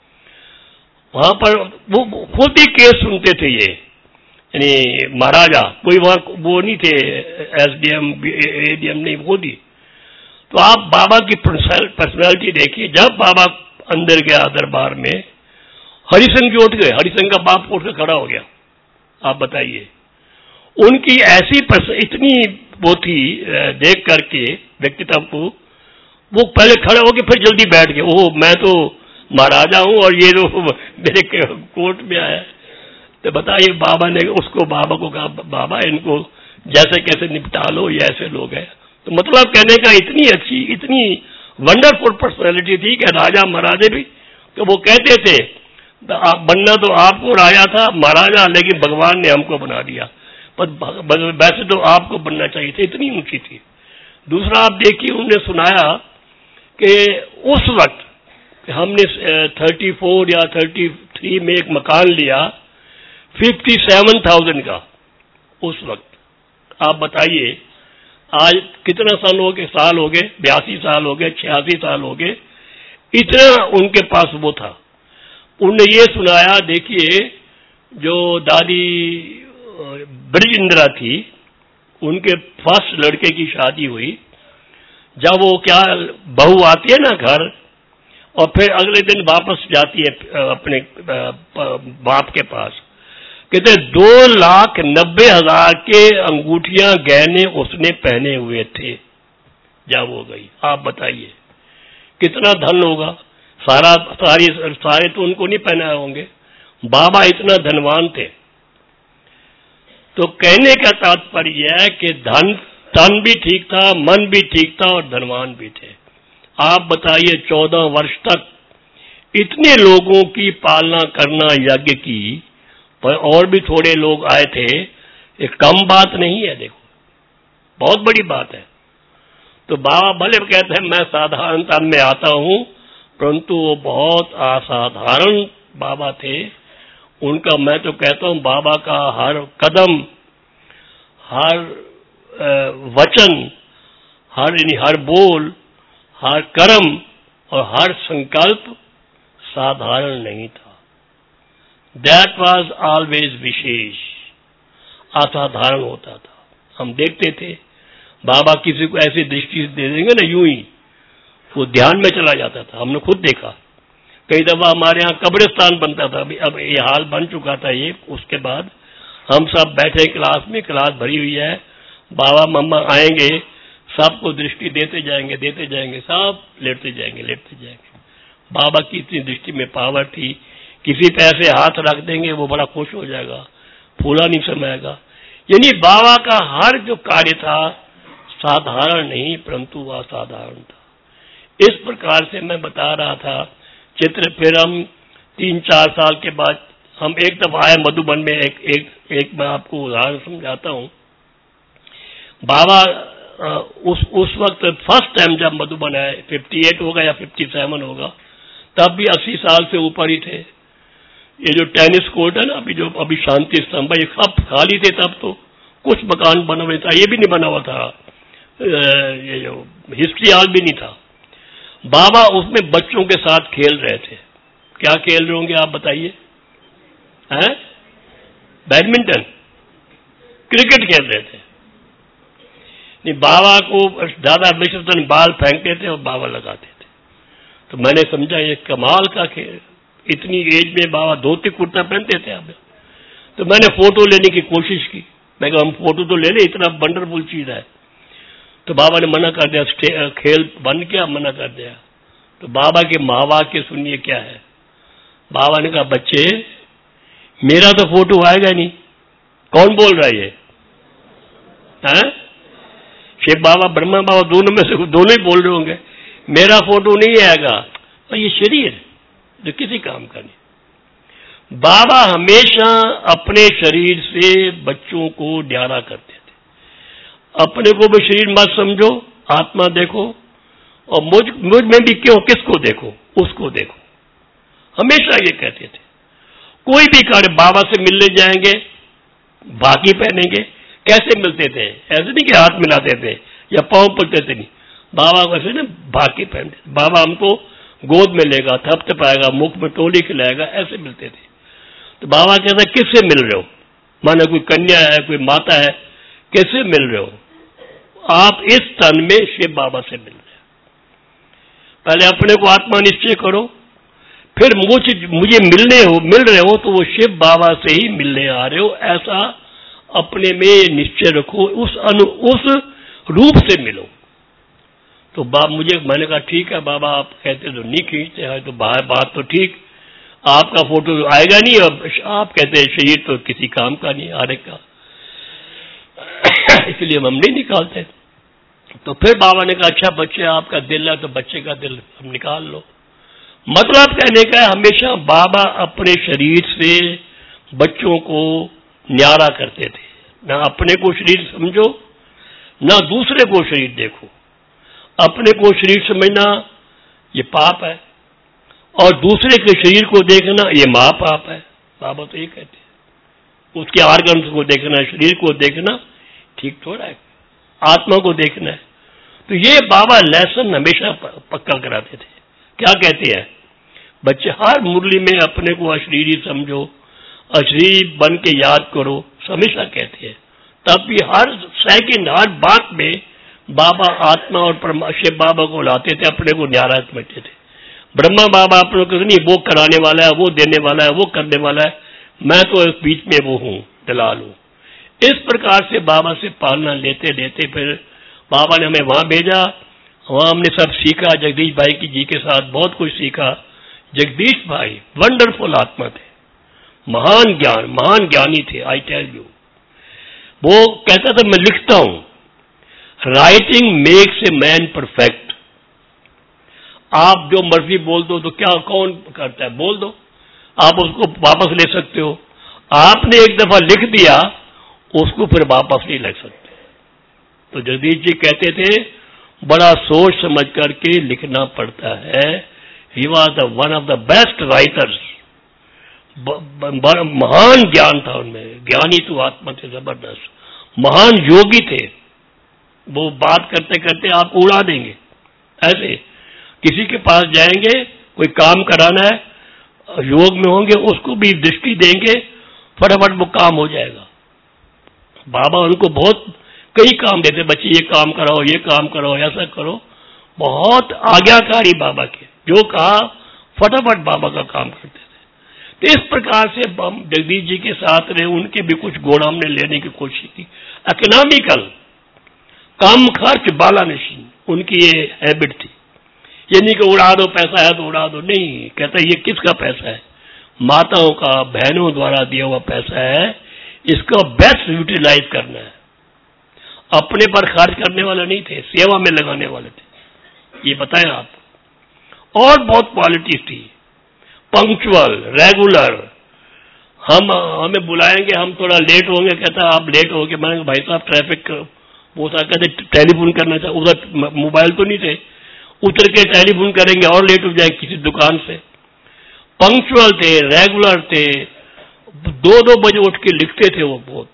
वहां पर वो खुद ही केस सुनते थे ये, यानी महाराजा, कोई वहां वो नहीं थे, एसडीएम एडीएम नहीं, खुद ही। तो आप बाबा की पर्सनैलिटी देखिए, जब बाबा अंदर गया दरबार में, हरि सिंह जी उठ गए, हरि सिंह का बाप उठ कर खड़ा हो गया। आप बताइए, उनकी ऐसी इतनी वो थी देख करके व्यक्तित्व को, वो पहले खड़े होके फिर जल्दी बैठ गए, ओह मैं तो महाराजा हूं और ये जो मेरे कोर्ट में आया। तो बताइए, बाबा ने उसको, बाबा को कहा, बाबा इनको जैसे कैसे निपटा लो, ये ऐसे लोग हैं। तो मतलब कहने का इतनी अच्छी, इतनी वंडरफुल पर्सनैलिटी थी कि राजा महाराजे भी, तो वो कहते थे आप बनना तो आपको राजा था महाराजा, लेकिन भगवान ने हमको बना दिया, पर वैसे तो आपको बनना चाहिए था, इतनी ऊंची थी। दूसरा आप देखिए, उन्होंने सुनाया कि उस वक्त हमने थर्टी फोर या थर्टी थ्री में एक मकान लिया फिफ्टी सेवन थाउजेंड का उस वक्त। आप बताइए आज कितना साल हो गए, साल हो गए, बयासी साल हो गए, छियासी साल हो गए, इतना उनके पास वो था। उन्होंने ये सुनाया, देखिए जो दादी ब्रिज इंदिरा थी, उनके फर्स्ट लड़के की शादी हुई, जब वो क्या बहू आती है ना घर, और फिर अगले दिन वापस जाती है अपने बाप के पास, कहते दो लाख नब्बे हजार के अंगूठियां गहने उसने पहने हुए थे जब वो गई। आप बताइए कितना धन होगा, सारा सारी सारे तो उनको नहीं पहनाए होंगे, बाबा इतना धनवान थे। तो कहने का तात्पर्य है कि धन, तन भी ठीक था, मन भी ठीक था और धनवान भी थे। आप बताइए चौदह वर्ष तक इतने लोगों की पालना करना यज्ञ की, पर और भी थोड़े लोग आए थे, ये कम बात नहीं है, देखो बहुत बड़ी बात है। तो बाबा भले कहते हैं मैं साधारण तन में आता हूं, परंतु वो बहुत असाधारण बाबा थे। उनका मैं तो कहता हूं बाबा का हर कदम, हर वचन, हर हर बोल, हर कर्म और हर संकल्प साधारण नहीं था। दैट वाज ऑलवेज विशेष, असाधारण होता था। हम देखते थे बाबा किसी को ऐसी दृष्टि दे देंगे ना, यूं ही वो ध्यान में चला जाता था। हमने खुद देखा, कई दफा हमारे यहाँ कब्रिस्तान बनता था, अब ये हाल बन चुका था ये। उसके बाद हम सब बैठे क्लास में, क्लास भरी हुई है, बाबा मम्मा आएंगे सबको दृष्टि देते जाएंगे देते जाएंगे, सब लेटते जाएंगे लेटते जाएंगे। बाबा की इतनी दृष्टि में पावर थी, किसी पे ऐसे हाथ रख देंगे वो बड़ा खुश हो जाएगा, फूला नहीं समाएगा। यानी बाबा का हर जो कार्य था साधारण नहीं परंतु असाधारण था। इस प्रकार से मैं बता रहा था चित्र। फिर हम तीन चार साल के बाद हम एक दफा आए मधुबन में। एक एक एक मैं आपको उदाहरण समझाता हूँ। बाबा उस उस वक्त फर्स्ट टाइम जब मधुबन आए, अट्ठावन होगा या सत्तावन होगा, तब भी अस्सी साल से ऊपर ही थे। ये जो टेनिस कोर्ट है ना, अभी जो अभी शांति स्तंभ है, ये सब खाली थे तब। तो कुछ मकान बना हुआ था, ये भी नहीं बना हुआ था, ये जो हिस्ट्री हॉल भी नहीं था। बाबा उसमें बच्चों के साथ खेल रहे थे। क्या खेल रहे होंगे आप बताइए? हैं? बैडमिंटन, क्रिकेट खेल रहे थे। नहीं, बाबा को दादा विश्वनाथ बाल फेंकते थे और बाबा लगाते थे। तो मैंने समझा ये कमाल का खेल, इतनी एज में बाबा धोती कुर्ता पहनते थे। अब तो मैंने फोटो लेने की कोशिश की। मैं कहा हम फोटो तो ले ले, इतना वंडरफुल चीज है। तो बाबा ने मना कर दिया, खेल बंद किया, मना कर दिया। तो बाबा के महावाक्य सुनिए क्या है। बाबा ने कहा बच्चे मेरा तो फोटो आएगा नहीं। कौन बोल रहा है ये? हैं? शिव बाबा ब्रह्मा बाबा दोनों में से दोनों ही बोल रहे होंगे, मेरा फोटो नहीं आएगा। तो ये शरीर जो किसी काम का नहीं। बाबा हमेशा अपने शरीर से बच्चों को न्यारा करते थे। अपने को भी शरीर मत समझो, आत्मा देखो, और मुझ मुझ में भी क्यों, किसको देखो, उसको देखो। हमेशा ये कहते थे। कोई भी कार्य बाबा से मिलने जाएंगे, बाकी पहनेंगे। कैसे मिलते थे? ऐसे नहीं कि हाथ मिलाते थे या पांव पकड़ते थे, नहीं। बाबा वैसे ना बाकी पहनते। बाबा हमको गोद में लेगा, थपथपाएगा, मुख में टोली खिलाएगा, ऐसे मिलते थे। तो बाबा कहता किससे मिल रहे हो? मानो कोई कन्या है, कोई माता है, कैसे मिल रहे हो? आप इस तन में शिव बाबा से मिल रहे हो। पहले अपने को आत्मा निश्चय करो, फिर मुझे मुझे मिलने हो मिल रहे हो तो वो शिव बाबा से ही मिलने आ रहे हो, ऐसा अपने में निश्चय रखो। उस अनु उस रूप से मिलो। तो बाप मुझे मैंने कहा ठीक है बाबा, आप कहते तो नहीं खींचते हैं, तो बाहर बात तो ठीक, आपका फोटो आएगा नहीं। और आप कहते हैं शरीर तो किसी काम का नहीं, आरे का, इसलिए हम नहीं निकालते। तो फिर बाबा ने कहा अच्छा बच्चे आपका दिल है तो बच्चे का दिल हम निकाल लो। मतलब कहने का है हमेशा बाबा अपने शरीर से बच्चों को न्यारा करते थे। ना अपने को शरीर समझो, ना दूसरे को शरीर देखो। अपने को शरीर समझना ये पाप है, और दूसरे के शरीर को देखना ये महापाप है। बाबा तो ये कहते हैं। उसके ऑर्गन्स को देखना, शरीर को देखना ठीक थोड़ा है, आत्मा को देखना है। तो ये बाबा लेसन हमेशा पक्का कराते थे। क्या कहते हैं बच्चे? हर मुरली में अपने को अशरीरी समझो, अशरीरी बन के याद करो, हमेशा कहते हैं। तब भी हर सेकंड, हर बात में बाबा आत्मा और शिव बाबा को लाते थे, अपने को न्यारा समझते थे। ब्रह्मा बाबा अपने को नहीं, वो कराने वाला है, वो देने वाला है, वो करने वाला है, मैं तो इस बीच में वो हूं, दलाल हूं। इस प्रकार से बाबा से पालना लेते लेते फिर बाबा ने हमें वहां भेजा। वहां हमने सब सीखा। जगदीश भाई की जी के साथ बहुत कुछ सीखा। जगदीश भाई वंडरफुल आत्मा थे, महान ज्ञान, महान ज्ञानी थे। आई टेल यू, वो कहता था मैं लिखता हूं, writing makes a man perfect. आप जो मर्जी बोल दो तो क्या कौन करता है? बोल दो, आप उसको वापस ले सकते हो। आपने एक दफा लिख दिया, उसको फिर वापस नहीं लग सकते। तो जगदीश जी कहते थे बड़ा सोच समझ करके लिखना पड़ता है। He was the one of the best writers. महान ज्ञान था उनमें, ज्ञानी तो आत्मा थे जबरदस्त, महान योगी थे। वो बात करते करते आपको उड़ा देंगे। ऐसे किसी के पास जाएंगे, कोई काम कराना है, योग में होंगे, उसको भी दृष्टि देंगे, फटाफट वो काम हो जाएगा। बाबा उनको बहुत कई काम देते, बच्चे ये काम कराओ, ये काम कराओ, ऐसा करो। बहुत आज्ञाकारी बाबा के, जो कहा फटाफट बाबा का काम करते थे। तो इस प्रकार से हम जगदीश जी के साथ रहे, उनके भी कुछ गुण हमने लेने की कोशिश की। इकोनॉमिकल कम खर्च बाला नशीन, उनकी ये हैबिट थी। ये नहीं कि उड़ा दो, पैसा है तो उड़ा दो, नहीं, कहता ये किसका पैसा है? माताओं का, बहनों द्वारा दिया हुआ पैसा है, इसका बेस्ट यूटिलाइज करना है। अपने पर खर्च करने वाले नहीं थे, सेवा में लगाने वाले थे, ये बताएं आप। और बहुत क्वालिटीज थी, पंक्चुअल, रेगुलर। हम हमें बुलाएंगे, हम थोड़ा लेट होंगे, कहता आप लेट होंगे, मैंने कहा भाई साहब ट्रैफिक, वो था कहते टेलीफोन करना था, उधर मोबाइल तो नहीं थे, उतर के टेलीफोन करेंगे और लेट हो जाए किसी दुकान से। पंक्चुअल थे, रेगुलर थे, दो दो बजे उठ के लिखते थे वो बहुत।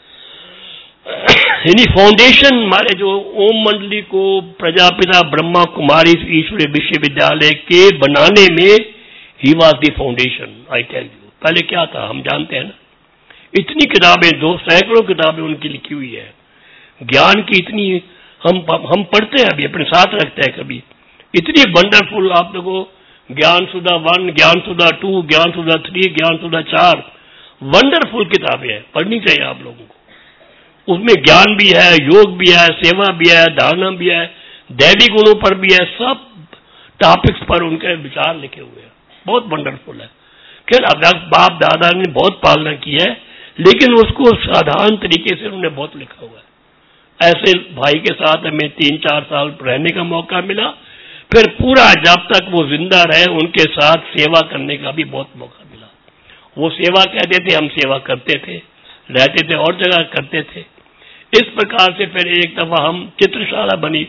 यानी फाउंडेशन हमारे जो ओम मंडली को प्रजापिता ब्रह्मा कुमारी ईश्वरीय विश्वविद्यालय के बनाने में he was the foundation, I tell you. पहले क्या था हम जानते हैं ना, इतनी किताबें, दो सैकड़ों किताबें उनकी लिखी हुई है, ज्ञान की इतनी हम हम पढ़ते हैं, अभी अपने साथ रखते हैं कभी, इतनी वंडरफुल। आप देखो ज्ञान सुधा वन, ज्ञान सुधा टू, ज्ञान सुधा थ्री, ज्ञान सुधा चार, वंडरफुल किताबें हैं, पढ़नी चाहिए आप लोगों को। उसमें ज्ञान भी है, योग भी है, सेवा भी है, धारणा भी है, दैवी गुणों पर भी है, सब टॉपिक्स पर उनके विचार लिखे हुए हैं, बहुत वंडरफुल है। खैर बाप दादा ने बहुत पालना की है, लेकिन उसको साधारण तरीके से उन्होंने बहुत लिखा हुआ है। ऐसे भाई के साथ हमें तीन चार साल रहने का मौका मिला, फिर पूरा जब तक वो जिंदा रहे उनके साथ सेवा करने का भी बहुत मौका मिला। वो सेवा कहते थे, हम सेवा करते थे, रहते थे और जगह करते थे। इस प्रकार से फिर एक दफा हम चित्रशाला बनी,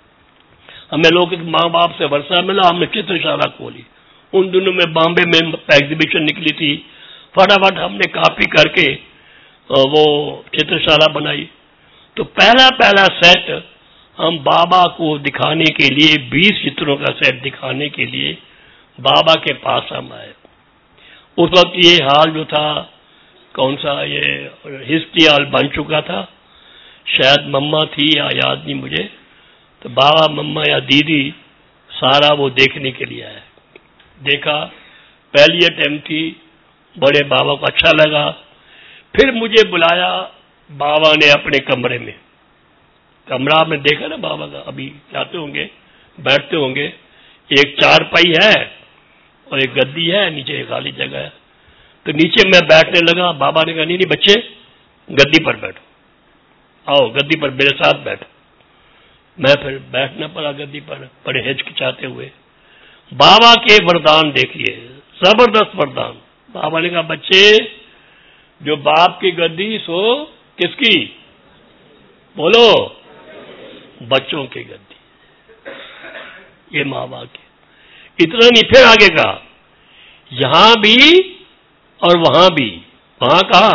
हमें लोग माँ बाप से वर्षा मिला, हमने चित्रशाला खोली। उन दिनों में बॉम्बे में एग्जीबिशन निकली थी, फटाफट हमने कॉपी करके वो चित्रशाला बनाई। तो पहला पहला सेट हम बाबा को दिखाने के लिए, बीस चित्रों का सेट दिखाने के लिए बाबा के पास हम आए। उस वक्त ये हाल जो था, कौन सा ये हिस्ट्री हाल बन चुका था, शायद मम्मा थी या याद नहीं मुझे, तो बाबा मम्मा या दीदी सारा वो देखने के लिए आए। देखा, पहली अटेम्प्ट थी, बड़े बाबा को अच्छा लगा। फिर मुझे बुलाया बाबा ने अपने कमरे में, कमरा आपने देखा ना बाबा का, अभी जाते होंगे, बैठते होंगे, एक चारपाई है और एक गद्दी है, नीचे एक खाली जगह है। तो नीचे मैं बैठने लगा, बाबा ने कहा नहीं नहीं बच्चे गद्दी पर बैठो, आओ गद्दी पर मेरे साथ बैठो। मैं फिर बैठना पड़ा गद्दी पर, बड़े हिचकिचाते हुए। बाबा के वरदान देखिए, जबरदस्त वरदान। बाबा ने कहा बच्चे, जो बाप की गद्दी सो किसकी, बोलो, बच्चों की गद्दी, ये माँ बाप की। इतना नहीं, फिर आगे कहा यहां भी और वहां भी। वहां कहा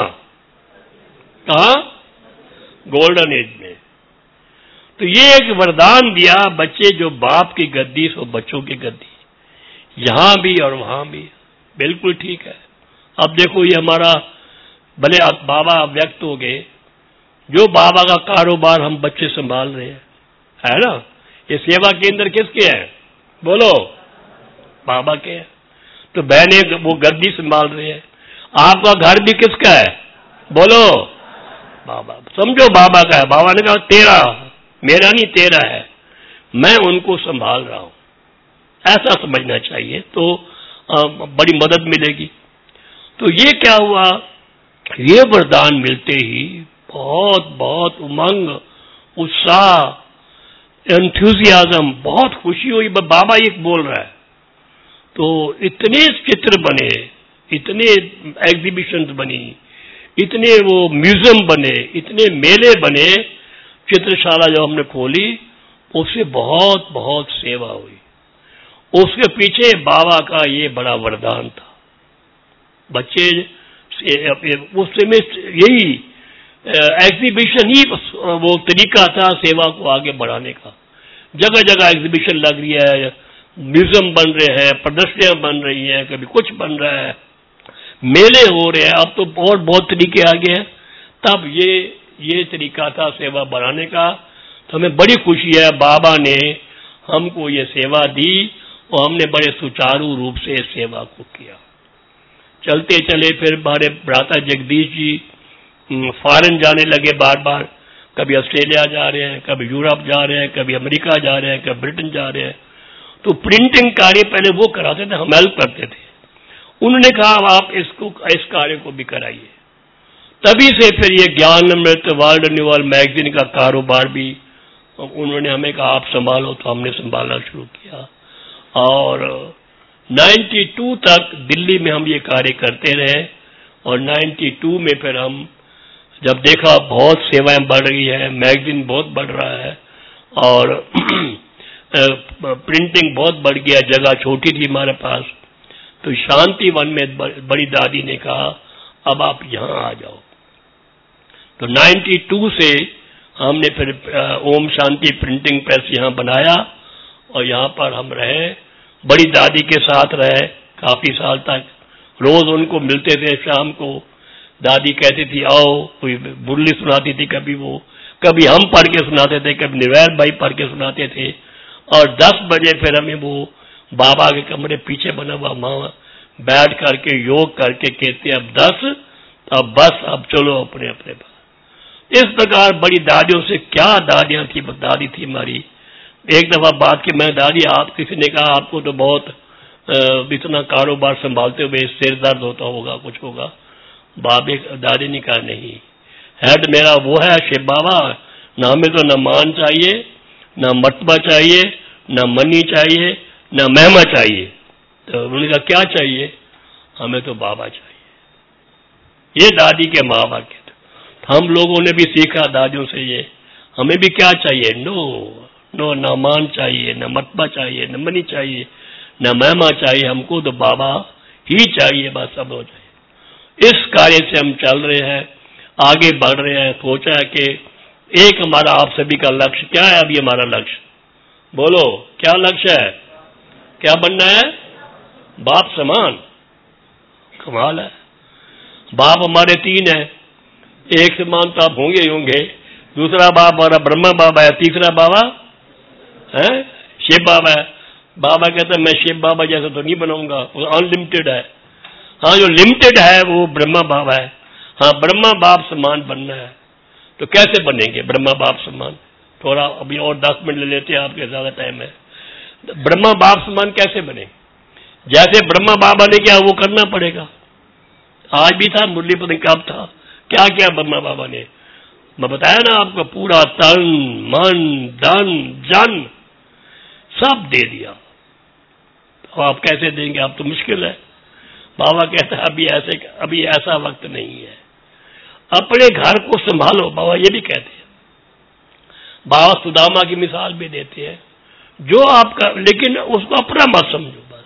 कहा गोल्डन एज में। तो ये एक वरदान दिया, बच्चे जो बाप की गद्दी सो बच्चों की गद्दी, यहां भी और वहां भी। बिल्कुल ठीक है। अब देखो ये हमारा, भले आप बाबा व्यक्त हो गए, जो बाबा का कारोबार हम बच्चे संभाल रहे हैं, है ना, ये सेवा केंद्र किसके है, बोलो, बाबा के है। तो बहने वो गद्दी संभाल रहे हैं। आपका घर भी किसका है, बोलो, बाबा। समझो बाबा का है। बाबा ने कहा तेरा, मेरा नहीं तेरा है, मैं उनको संभाल रहा हूं, ऐसा समझना चाहिए, तो आ, बड़ी मदद मिलेगी। तो ये क्या हुआ, ये वरदान मिलते ही बहुत बहुत उमंग, उत्साह, एंथुजियाज्म, बहुत खुशी हुई। बाबा ये बोल रहा है। तो इतने चित्र बने, इतने एग्जीबिशंस बनी, इतने वो म्यूजियम बने, इतने मेले बने, चित्रशाला जो हमने खोली उससे बहुत बहुत सेवा हुई। उसके पीछे बाबा का ये बड़ा वरदान था। बच्चे उस समय यही एग्जीबिशन ही वो तरीका था सेवा को आगे बढ़ाने का। जगह जगह एग्जीबिशन लग रही है, म्यूजियम बन रहे हैं, प्रदर्शनियां बन रही हैं, कभी कुछ बन रहा है, मेले हो रहे हैं। अब तो बहुत बहुत तरीके आ गए हैं। तब ये ये तरीका था सेवा बढ़ाने का। तो हमें बड़ी खुशी है, बाबा ने हमको ये सेवा दी और हमने बड़े सुचारू रूप से इस सेवा को किया। चलते चले फिर हमारे भ्राता जगदीश जी फॉरेन जाने लगे बार बार। कभी ऑस्ट्रेलिया जा रहे हैं, कभी यूरोप जा रहे हैं, कभी अमेरिका जा रहे हैं, कभी ब्रिटेन जा रहे हैं। तो प्रिंटिंग कार्य पहले वो कराते थे, हम हेल्प करते थे। उन्होंने कहा आप इसको इस कार्य को भी कराइए। तभी से फिर ये ज्ञान अमृत वर्ल्ड रिन्यूअल मैगजीन का कारोबार भी उन्होंने हमें कहा आप संभालो, तो हमने संभालना शुरू किया। और बानवे तक दिल्ली में हम ये कार्य करते रहे। और बानवे में फिर हम जब देखा बहुत सेवाएं बढ़ रही है, मैगजीन बहुत बढ़ रहा है और प्रिंटिंग बहुत बढ़ गया, जगह छोटी थी हमारे पास, तो शांति वन में बड़ी दादी ने कहा अब आप यहां आ जाओ। तो बानवे से हमने फिर ओम शांति प्रिंटिंग प्रेस यहां बनाया और यहां पर हम रहे, बड़ी दादी के साथ रहे काफी साल तक। रोज उनको मिलते थे शाम को। दादी कहती थी आओ, कोई बुल्ली सुनाती थी, कभी वो कभी हम पढ़ के सुनाते थे, कभी निर्वैर भाई पढ़ के सुनाते थे। और दस बजे फिर हमें वो बाबा के कमरे पीछे बना हुआ वहां बैठ करके योग करके कहते अब दस, अब बस, अब चलो अपने अपने पास। इस प्रकार बड़ी दादियों से क्या दादियां थी, दादी थी हमारी। एक दफा बात की, मैं दादी आप, किसी ने कहा आपको तो बहुत इतना कारोबार संभालते हुए सिर दर्द होता होगा, कुछ होगा। बाबे दादी ने कहा नहीं, हेड मेरा वो है शिव बाबा, ना हमें तो न मान चाहिए, ना मर्तबा चाहिए, ना मनी चाहिए, ना महिमा चाहिए। तो उन्होंने कहा क्या चाहिए? हमें तो बाबा चाहिए। ये दादी के माँ बाप के थे। हम लोगों ने भी सीखा दादियों से ये, हमें भी क्या चाहिए? नो नो, ना मान चाहिए, ना मर्तबा चाहिए, न मनी चाहिए, न महिमा चाहिए, हमको तो बाबा ही चाहिए, बस सब हो जाए। इस कार्य से हम चल रहे हैं, आगे बढ़ रहे हैं। सोचा है कि एक हमारा आप सभी का लक्ष्य क्या है? अभी हमारा लक्ष्य बोलो, क्या लक्ष्य है? क्या बनना है? बाप समान। कमाल है। बाप हमारे तीन है, एक समान तो आप होंगे ही होंगे। दूसरा बाप हमारा ब्रह्मा बाबा है, तीसरा बाबा है शिव बाबा है। बाबा कहता है मैं शिव बाबा जैसा तो नहीं बनाऊंगा, वो अनलिमिटेड है। हाँ, जो लिमिटेड है वो ब्रह्मा बाबा है। हाँ, ब्रह्मा बाप समान बनना है। तो कैसे बनेंगे ब्रह्मा बाप समान? थोड़ा अभी और दस मिनट ले लेते हैं, आपके ज्यादा टाइम है। ब्रह्मा बाप समान कैसे बने? जैसे ब्रह्मा बाबा ने किया वो करना पड़ेगा। आज भी था, मुरली पता कब था, क्या किया ब्रह्मा बाबा ने? मैं बताया ना आपको, पूरा तन मन धन जन सब दे दिया। तो आप कैसे देंगे? आप तो मुश्किल है। बाबा कहता है अभी ऐसे अभी ऐसा वक्त नहीं है, अपने घर को संभालो। बाबा ये भी कहते हैं। बाबा सुदामा की मिसाल भी देते हैं, जो आपका, लेकिन उसको अपना मत समझो बस।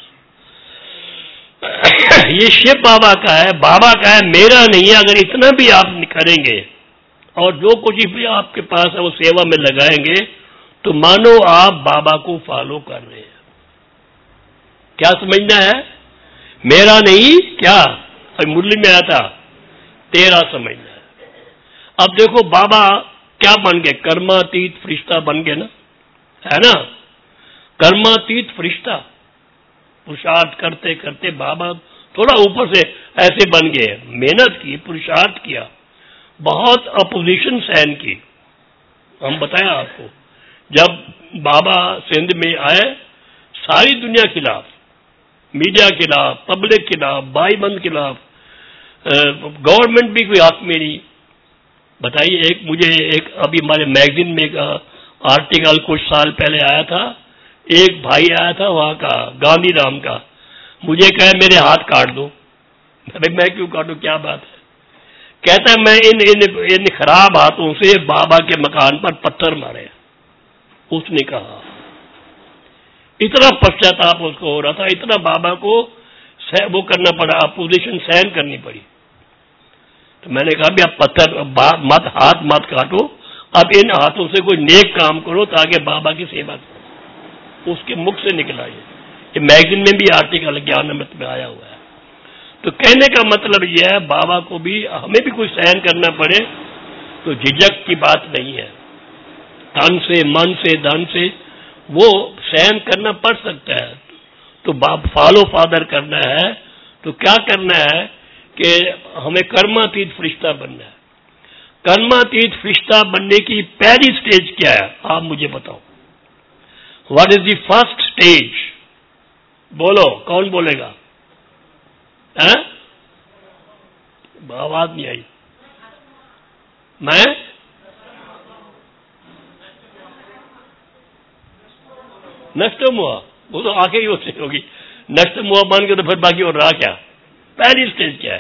ये शिव बाबा का है, बाबा का है, मेरा नहीं है। अगर इतना भी आप करेंगे और जो कुछ भी आपके पास है वो सेवा में लगाएंगे, तो मानो आप बाबा को फॉलो कर रहे हैं। क्या समझना है? मेरा नहीं, क्या मुरली में आया था, तेरा समझना है। अब देखो बाबा क्या बन गए? कर्मातीत फरिश्ता बन गए ना, है ना? कर्मातीत फरिश्ता। पुरुषार्थ करते करते बाबा थोड़ा ऊपर से ऐसे बन गए। मेहनत की, पुरुषार्थ किया, बहुत अपोजिशन सहन की। हम बताया आपको, जब बाबा सिंध में आए, सारी दुनिया खिलाफ, मीडिया खिलाफ, पब्लिक खिलाफ, भाई बंद खिलाफ, गवर्नमेंट भी कोई हाथ में नहीं। बताइए, एक मुझे एक अभी हमारे मैगजीन में एक आर्टिकल कुछ साल पहले आया था। एक भाई आया था वहां का, गांधी धाम का, मुझे कहे मेरे हाथ काट दो। अरे मैं क्यों काटूं, क्या बात है? कहता है मैं इन इन इन खराब हाथों से बाबा के मकान पर पत्थर मारे। उसने कहा, इतना पश्चाताप उसको हो रहा था, इतना बाबा को वो करना पड़ा, अपोजिशन सहन करनी पड़ी। तो मैंने कहा भी आप पत्थर मत, हाथ मत काटो, अब इन हाथों से कोई नेक काम करो ताकि बाबा की सेवा करो। उसके मुख से निकला ये, ये मैगजीन में भी आर्टिकल ज्ञान अमृत में आया हुआ है। तो कहने का मतलब यह है, बाबा को भी, हमें भी कुछ सहन करना पड़े तो झिझक की बात नहीं है। तन से, मन से, धन से वो सहन करना पड़ सकता है। तो बाप फॉलो फादर करना है तो क्या करना है कि हमें कर्मातीत फरिश्ता बनना है। कर्मातीत फरिश्ता बनने की पहली स्टेज क्या है, आप मुझे बताओ। What is the first stage? बोलो, कौन बोलेगा? हैं? आवाज नहीं आई। मैं नष्ट मुआ, वो तो आके ही उससे होगी। नष्ट मुआ बन के तो फिर बाकी और रहा क्या? पहली स्टेज क्या है?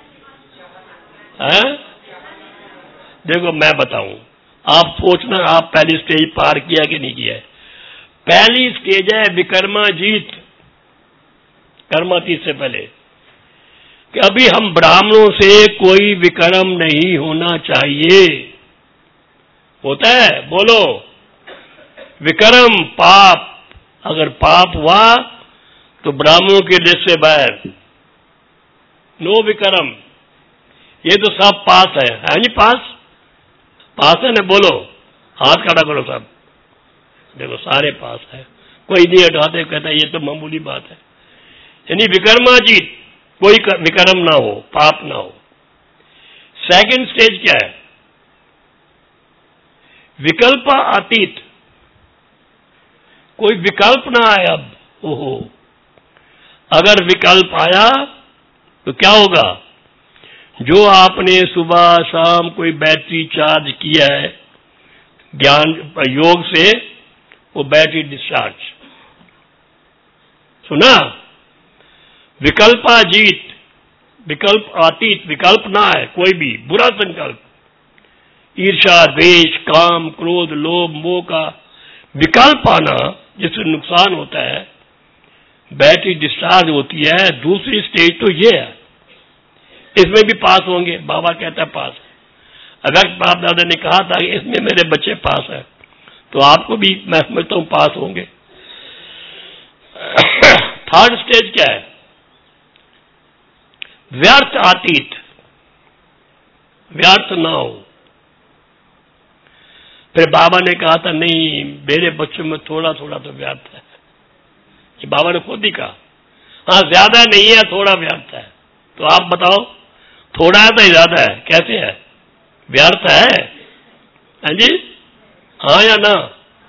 हैं? देखो मैं बताऊं, आप सोचना आप पहली स्टेज पार किया कि नहीं किया है। पहली स्टेज है विकर्माजीत, कर्मातीत से पहले, कि अभी हम ब्राह्मणों से कोई विकर्म नहीं होना चाहिए। होता है? बोलो, विकर्म पाप, अगर पाप हुआ तो ब्राह्मणों के लिस्ट से बाहर, नो विकर्म। ये तो सब पास है, है नहीं पास? पास है ना? बोलो, हाथ खड़ा करो सब। देखो सारे पास है, कोई नहीं हटाते, कहता है ये तो मामूली बात है। यानी विकर्माजीत, कोई विकर्म ना हो, पाप ना हो। सेकंड स्टेज क्या है? विकल्प अतीत, कोई विकल्प ना आए। अब ओहो, अगर विकल्प आया तो क्या होगा? जो आपने सुबह शाम कोई बैटरी चार्ज किया है ज्ञान योग से, वो बैटरी डिस्चार्ज। सुना? विकल्पाजीत, विकल्प अतीत, विकल्प ना है कोई भी बुरा संकल्प, ईर्ष्या, द्वेष, काम, क्रोध, लोभ, मोह का विकल्प आना, जिससे नुकसान होता है, बैटरी डिस्चार्ज होती है। दूसरी स्टेज तो ये है, इसमें भी पास होंगे। बाबा कहता है पास है। अगर बाप दादा ने कहा था कि इसमें मेरे बच्चे पास है, तो आपको भी मैं समझता हूं पास होंगे। थर्ड स्टेज क्या है? व्यर्थ अतीत, व्यर्थ ना हो। फिर बाबा ने कहा था नहीं, मेरे बच्चों में थोड़ा थोड़ा तो व्यर्थ है। ये बाबा ने खुद ही कहा, हाँ ज्यादा नहीं है, थोड़ा व्यर्थ है। तो आप बताओ, थोड़ा है तो ज्यादा है? कैसे है? व्यर्थ है? हाँ जी, हाँ या ना?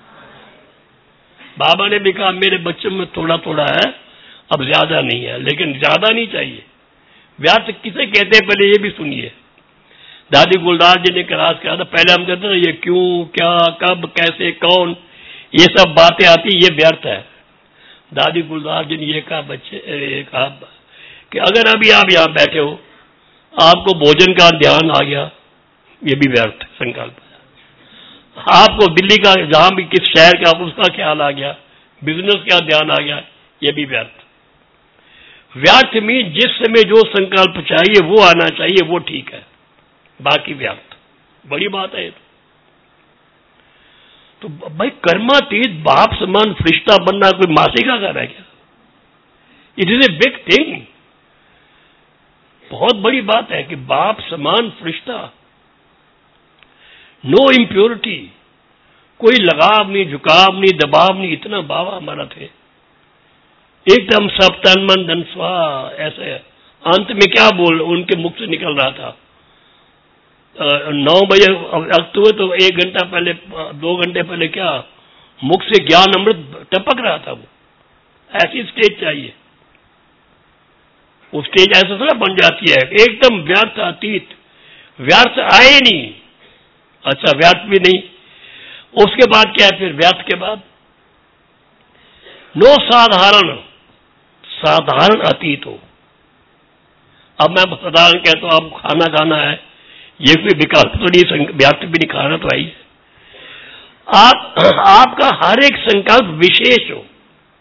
बाबा ने भी कहा मेरे बच्चों में थोड़ा थोड़ा है, अब ज्यादा नहीं है, लेकिन ज्यादा नहीं चाहिए। व्यर्थ किसे कहते हैं पहले ये भी सुनिए। दादी गुलदास जी ने क्लास किया था, पहले हम कहते थे ये क्यों, क्या, कब, कैसे, कौन, ये सब बातें आती, ये व्यर्थ है। दादी गुलदास जी ने ये कहा बच्चे ये कहा कि अगर अभी आप यहां बैठे हो, आपको भोजन का ध्यान आ गया, ये भी व्यर्थ संकल्प है। आपको दिल्ली का, जहां भी किस शहर का, उसका ख्याल आ गया, बिजनेस का ध्यान आ गया, ये भी व्यर्थ। व्यर्थ में जिस समय जो संकल्प चाहिए वो आना चाहिए, वो ठीक है, बाकी व्यर्थ। बड़ी बात है ये तो। तो भाई कर्मातीत बाप समान फरिश्ता बनना कोई मासी का घर है क्या? It is a big thing. बहुत बड़ी बात है कि बाप समान फरिश्ता, नो इम्प्योरिटी, कोई लगाव नहीं, झुकाव नहीं, दबाव नहीं। इतना बाबा हमारा थे, एकदम सब तन मन धन स्वा। ऐसे अंत में क्या बोल उनके मुख से निकल रहा था, नौ बजे अक्त हुए तो एक घंटा पहले, दो घंटे पहले क्या मुख से ज्ञान अमृत टपक रहा था। वो ऐसी स्टेज चाहिए। वो स्टेज ऐसा थोड़ा बन जाती है एकदम व्यर्थ अतीत, व्यर्थ आए नहीं। अच्छा व्यर्थ भी नहीं, उसके बाद क्या है? फिर व्यर्थ के बाद नो साधारण, साधारण अतीत हो। अब मैं साधारण कहता हूं, आप खाना खाना है, ये कोई विकल्प तो नहीं, व्यर्थ भी नहीं, खाना तो आई है। आप आपका हर एक संकल्प विशेष हो।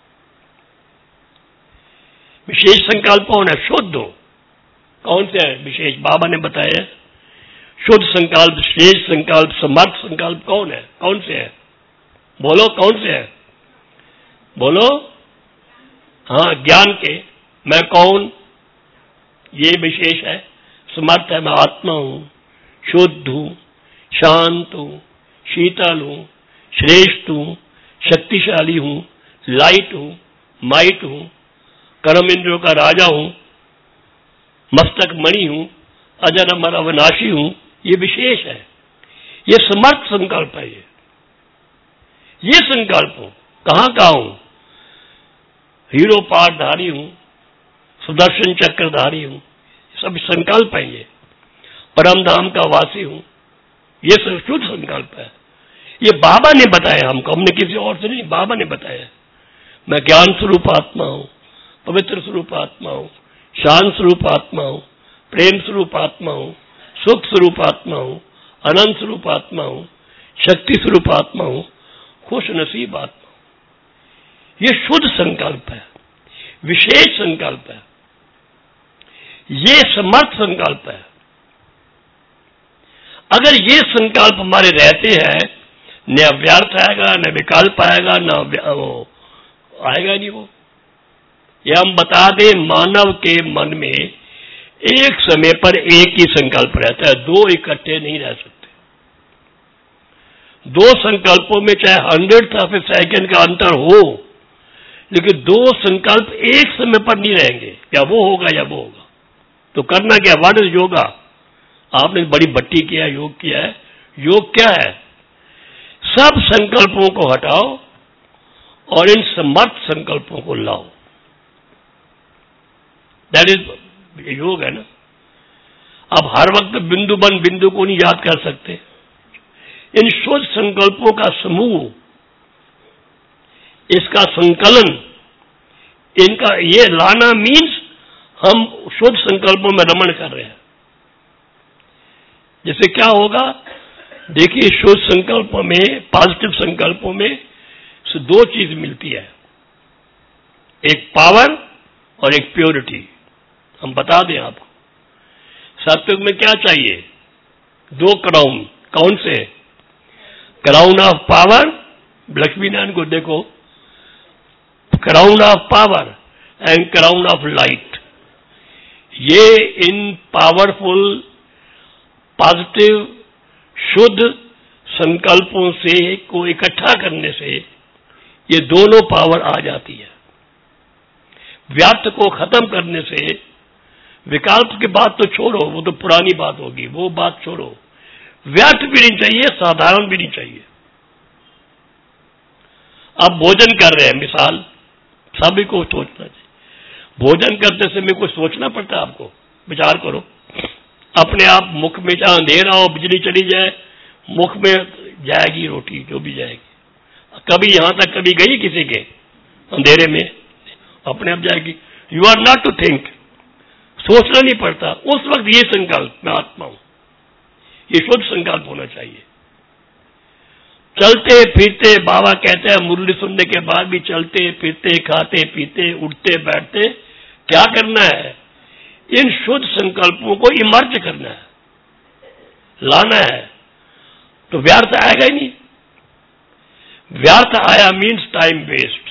विशेष संकल्प कौन है? शुद्ध हो। कौन से है विशेष? बाबा ने बताया, शुद्ध संकल्प, श्रेष्ठ संकल्प, समर्थ संकल्प कौन है? कौन से है? बोलो कौन से है? बोलो। हाँ, ज्ञान के, मैं कौन, ये विशेष है। समर्थ है, मैं आत्मा हूं, शुद्ध हूं, शांत हूं, शीतल हूं, श्रेष्ठ हूं, शक्तिशाली हूं, लाइट हूं, माइट हूं, कर्म इंद्रियों का राजा हूं, मस्तक मणि हूं, अजर अमर अविनाशी हूं। ये विशेष है, ये समर्थ संकल्प है। ये ये संकल्प हूं, कहां का हूं, हीरो पाठधारी हूं, सुदर्शन चक्रधारी हूं, सब संकल्प है। ये परम धाम का वासी हूं, ये सब शुद्ध संकल्प है। ये बाबा ने बताया हमको, हमने किसी और से नहीं, बाबा ने बताया। मैं ज्ञान स्वरूप आत्मा हूं, पवित्र स्वरूप आत्मा हूं, शांत स्वरूप आत्मा हूं, प्रेम स्वरूप आत्मा हूं, सुख स्वरूप आत्मा हूं, अनंत स्वरूप आत्मा हूं, शक्ति स्वरूप आत्मा हूं, खुश नसीब आत्मा हूं। ये शुद्ध संकल्प है, विशेष संकल्प है, ये समर्थ संकल्प है। अगर ये संकल्प हमारे रहते हैं, न व्यर्थ आएगा, न विकल्प आएगा, न वो आएगा नहीं। वो ये हम बता दें, मानव के मन में एक समय पर एक ही संकल्प रहता है, दो इकट्ठे नहीं रह सकते। दो संकल्पों में चाहे हंड्रेड ऑफ ए सेकेंड का अंतर हो, लेकिन दो संकल्प एक समय पर नहीं रहेंगे, या वो होगा या वो होगा। तो करना क्या, व्हाट इज योगा? आपने बड़ी भट्टी किया, योग किया है। योग क्या है? सब संकल्पों को हटाओ और इन समर्थ संकल्पों को लाओ। दैट इज योग है ना। अब हर वक्त बिंदु बन बिंदु को नहीं याद कर सकते। इन शुद्ध संकल्पों का समूह, इसका संकलन, इनका ये लाना मीन्स हम शुद्ध संकल्पों में रमण कर रहे हैं। जैसे क्या होगा, देखिए, शुद्ध संकल्पों में, पॉजिटिव संकल्पों में से दो चीज मिलती है, एक पावर और एक प्योरिटी। हम बता दें आपको, सत्युग में क्या चाहिए? दो क्राउन। कौन से? Crown of power, Lakshmi Narayan को देखो, crown of power and crown of light. ये इन पावरफुल, पॉजिटिव, शुद्ध संकल्पों से को इकट्ठा करने से ये दोनों पावर आ जाती है। व्यर्थ को खत्म करने से, विकल्प की बात तो छोड़ो, वो तो पुरानी बात होगी, वो बात छोड़ो। व्यर्थ भी नहीं चाहिए, साधारण भी नहीं चाहिए। आप भोजन कर रहे हैं, मिसाल, सभी को सोचना चाहिए। भोजन करते समय कुछ सोचना पड़ता है आपको, विचार करो। अपने आप मुख में जहां अंधेरा हो, बिजली चली जाए, मुख में जाएगी रोटी, जो भी जाएगी। कभी यहां तक कभी गई किसी के अंधेरे में? अपने आप जाएगी। You are not to think, सोचना नहीं पड़ता। उस वक्त ये संकल्प, मैं आत्मा हूं, ये शुद्ध संकल्प होना चाहिए। चलते फिरते, बाबा कहते हैं मुरली सुनने के बाद भी, चलते फिरते, खाते पीते, उठते बैठते, क्या करना है? इन शुद्ध संकल्पों को इमर्ज करना है, लाना है। तो व्यर्थ आएगा ही नहीं। व्यर्थ आया मीन्स टाइम वेस्ट,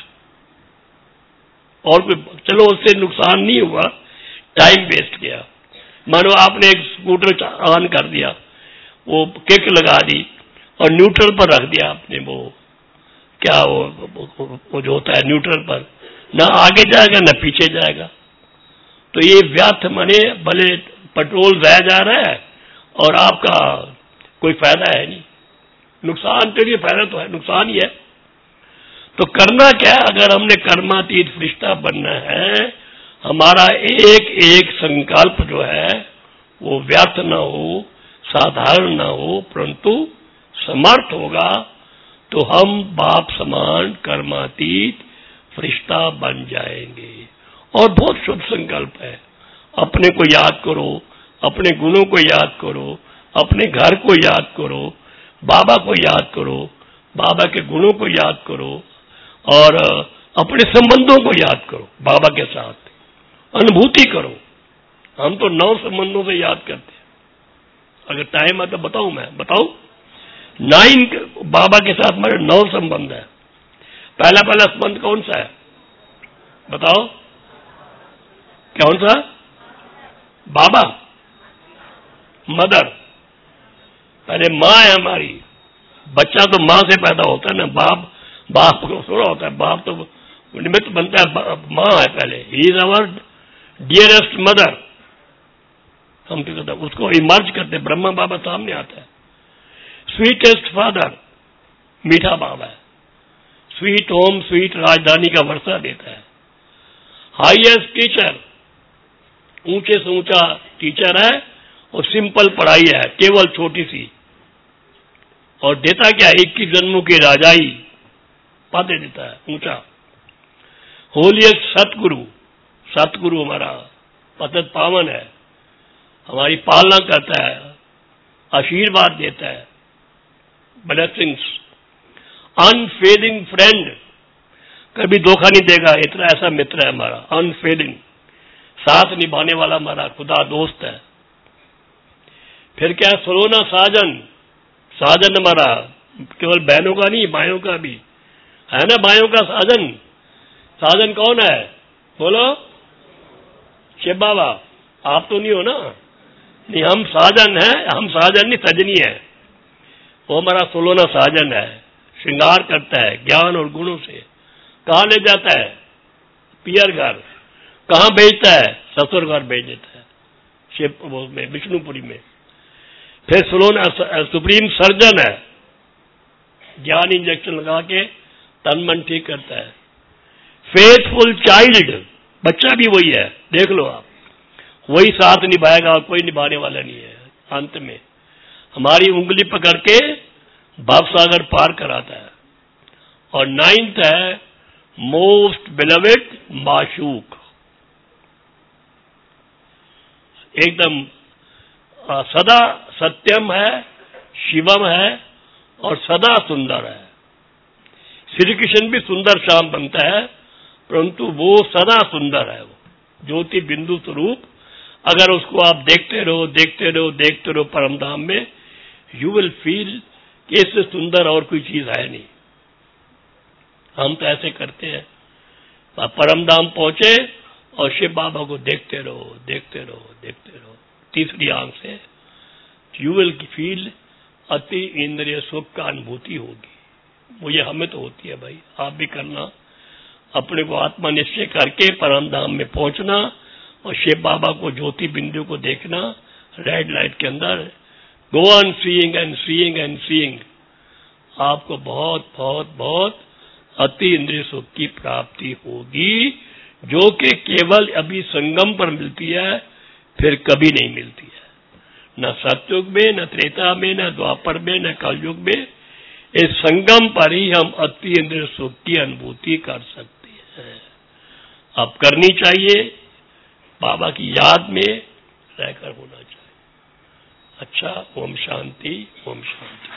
और कोई, चलो उससे नुकसान नहीं हुआ, टाइम वेस्ट किया। मानो आपने एक स्कूटर ऑन कर दिया, वो किक लगा दी और न्यूट्रल पर रख दिया आपने, वो क्या वो, वो, वो जो होता है न्यूट्रल पर, ना आगे जाएगा ना पीछे जाएगा। तो ये व्यर्थ माने भले पेट्रोल रह जा रहा है और आपका कोई फायदा है नहीं, नुकसान के लिए, फायदा तो है, नुकसान ही है। तो करना क्या है? अगर हमने कर्मातीत फरिश्ता बनना है, हमारा एक एक संकल्प जो है वो व्यर्थ ना हो, साधारण ना हो, परंतु समर्थ होगा, तो हम बाप समान कर्मातीत फरिश्ता बन जाएंगे। और बहुत शुभ संकल्प है। अपने को याद करो, अपने गुणों को याद करो, अपने घर को याद करो, बाबा को याद करो, बाबा के गुणों को याद करो, और अपने संबंधों को याद करो, बाबा के साथ अनुभूति करो। हम तो नौ संबंधों से याद करते हैं। अगर टाइम है तो बताऊं, मैं बताऊं, नाइन बाबा के साथ हमारे नौ संबंध है। पहला पहला संबंध कौन सा है बताओ? कौन सा? बाबा, मदर। पहले माँ है हमारी। बच्चा तो माँ से पैदा होता है ना, बाप बाप को थोड़ा होता है, बाप तो निमित्त बनता है, माँ है पहले। He is our dearest mother. हम तो कहते उसको इमर्ज करते, ब्रह्मा बाबा सामने आता है। स्वीटेस्ट फादर, मीठा बाबा है। स्वीट होम, स्वीट राजधानी का वर्षा देता है। हाईएस्ट टीचर, ऊंचे से ऊंचा टीचर है और सिंपल पढ़ाई है, केवल छोटी सी, और देता क्या, इक्कीस जन्मों की राजाई पाते देता है, ऊंचा। होलिएस्ट सतगुरु, सतगुरु हमारा पतित पावन है, हमारी पालना करता है, आशीर्वाद देता है, ब्लेसिंग्स। अनफेलिंग फ्रेंड, कभी धोखा नहीं देगा, इतना ऐसा मित्र है हमारा, अनफेलिंग, साथ निभाने वाला हमारा खुदा दोस्त है। फिर क्या, सलोना साजन, साजन हमारा केवल बहनों का नहीं, भाइयों का भी है ना, भाइयों का साजन। साजन कौन है, बोलो? शिव बाबा। आप तो नहीं हो ना? नहीं, हम साजन हैं, हम साजन नहीं, सजनी है। वो हमारा सलोना साजन है, श्रृंगार करता है ज्ञान और गुणों से। कहाँ ले जाता है? पियर घर। कहाँ भेजता है? ससुर घर भेज देता है, शिव में, विष्णुपुरी में। फिर सलोना सुप्रीम सर्जन है, ज्ञान इंजेक्शन लगा के तन मन ठीक करता है। फेथफुल चाइल्ड, बच्चा भी वही है, देख लो आप, वही साथ निभाएगा और कोई निभाने वाला नहीं है। अंत में हमारी उंगली पकड़ के भवसागर पार कराता है। और नाइन्थ है मोस्ट बिलवेड माशूक, एकदम सदा सत्यम है, शिवम है और सदा सुंदर है। श्री कृष्ण भी सुंदर श्याम बनता है, परंतु वो सदा सुंदर है, वो ज्योति बिंदु स्वरूप। अगर उसको आप देखते रहो देखते रहो देखते रहो परम धाम में, यू विल फील कि इससे सुंदर और कोई चीज है नहीं। हम तो ऐसे करते हैं, परम धाम पहुंचे और शिव बाबा को देखते रहो देखते रहो देखते रहो तीसरी आंख से, यू विल फील अति इंद्रिय सुख का अनुभूति होगी। वो ये हमें तो होती है भाई, आप भी करना, अपने को आत्मा निश्चय करके परम धाम में पहुंचना और शिव बाबा को ज्योति बिंदु को देखना रेड लाइट के अंदर। Go on seeing and seeing and seeing, आपको बहुत बहुत बहुत अति इंद्रिय सुख की प्राप्ति होगी, जो कि केवल अभी संगम पर मिलती है, फिर कभी नहीं मिलती है, न सतयुग में, न त्रेता में, न द्वापर में, न कलयुग में। इस संगम पर ही हम अति इंद्रिय सुख की अनुभूति कर सकते हैं। अब करनी चाहिए, बाबा की याद में रहकर होना चाहिए। अच्छा, ओम शांति, ओम शांति।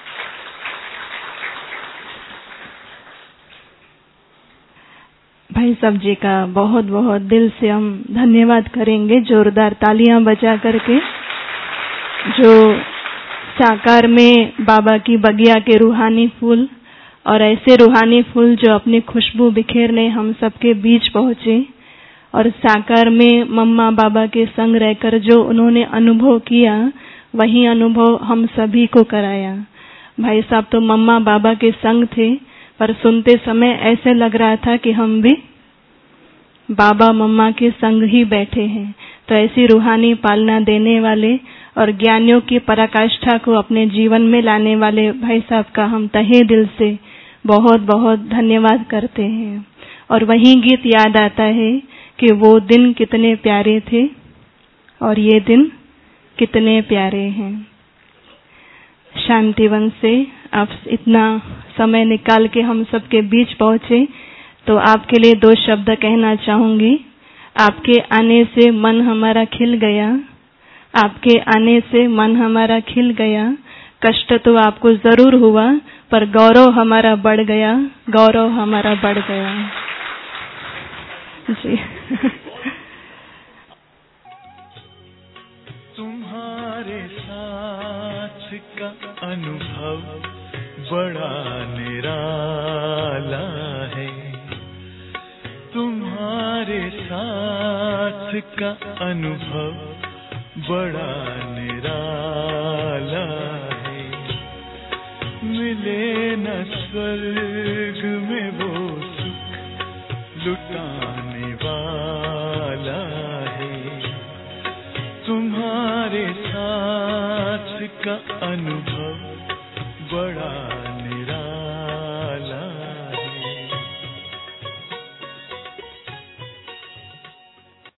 भाई साहब जी का बहुत बहुत दिल से हम धन्यवाद करेंगे, जोरदार तालियां बजा करके, जो साकार में बाबा की बगिया के रूहानी फूल, और ऐसे रूहानी फूल जो अपनी खुशबू बिखेरने हम सबके बीच पहुंचे, और साकार में मम्मा बाबा के संग रहकर जो उन्होंने अनुभव किया, वही अनुभव हम सभी को कराया। भाई साहब तो मम्मा बाबा के संग थे, पर सुनते समय ऐसे लग रहा था कि हम भी बाबा मम्मा के संग ही बैठे हैं। तो ऐसी रूहानी पालना देने वाले और ज्ञानियों की पराकाष्ठा को अपने जीवन में लाने वाले भाई साहब का हम तहे दिल से बहुत बहुत धन्यवाद करते हैं। और वही गीत याद आता है कि वो दिन कितने प्यारे थे और ये दिन कितने प्यारे हैं। शांतिवन से आप इतना समय निकाल के हम सबके बीच पहुंचे, तो आपके लिए दो शब्द कहना चाहूंगी। आपके आने से मन हमारा खिल गया, आपके आने से मन हमारा खिल गया। कष्ट तो आपको जरूर हुआ, पर गौरव हमारा बढ़ गया, गौरव हमारा बढ़ गया जी। तुम्हारे साथ का अनुभव बड़ा निराला है, तुम्हारे साथ का अनुभव बड़ा निराला है। मिले न स्वर्ग में वो सुख लुटाने वाला है, तुम्हारे तुम्हारे साथ का अनुभव बड़ा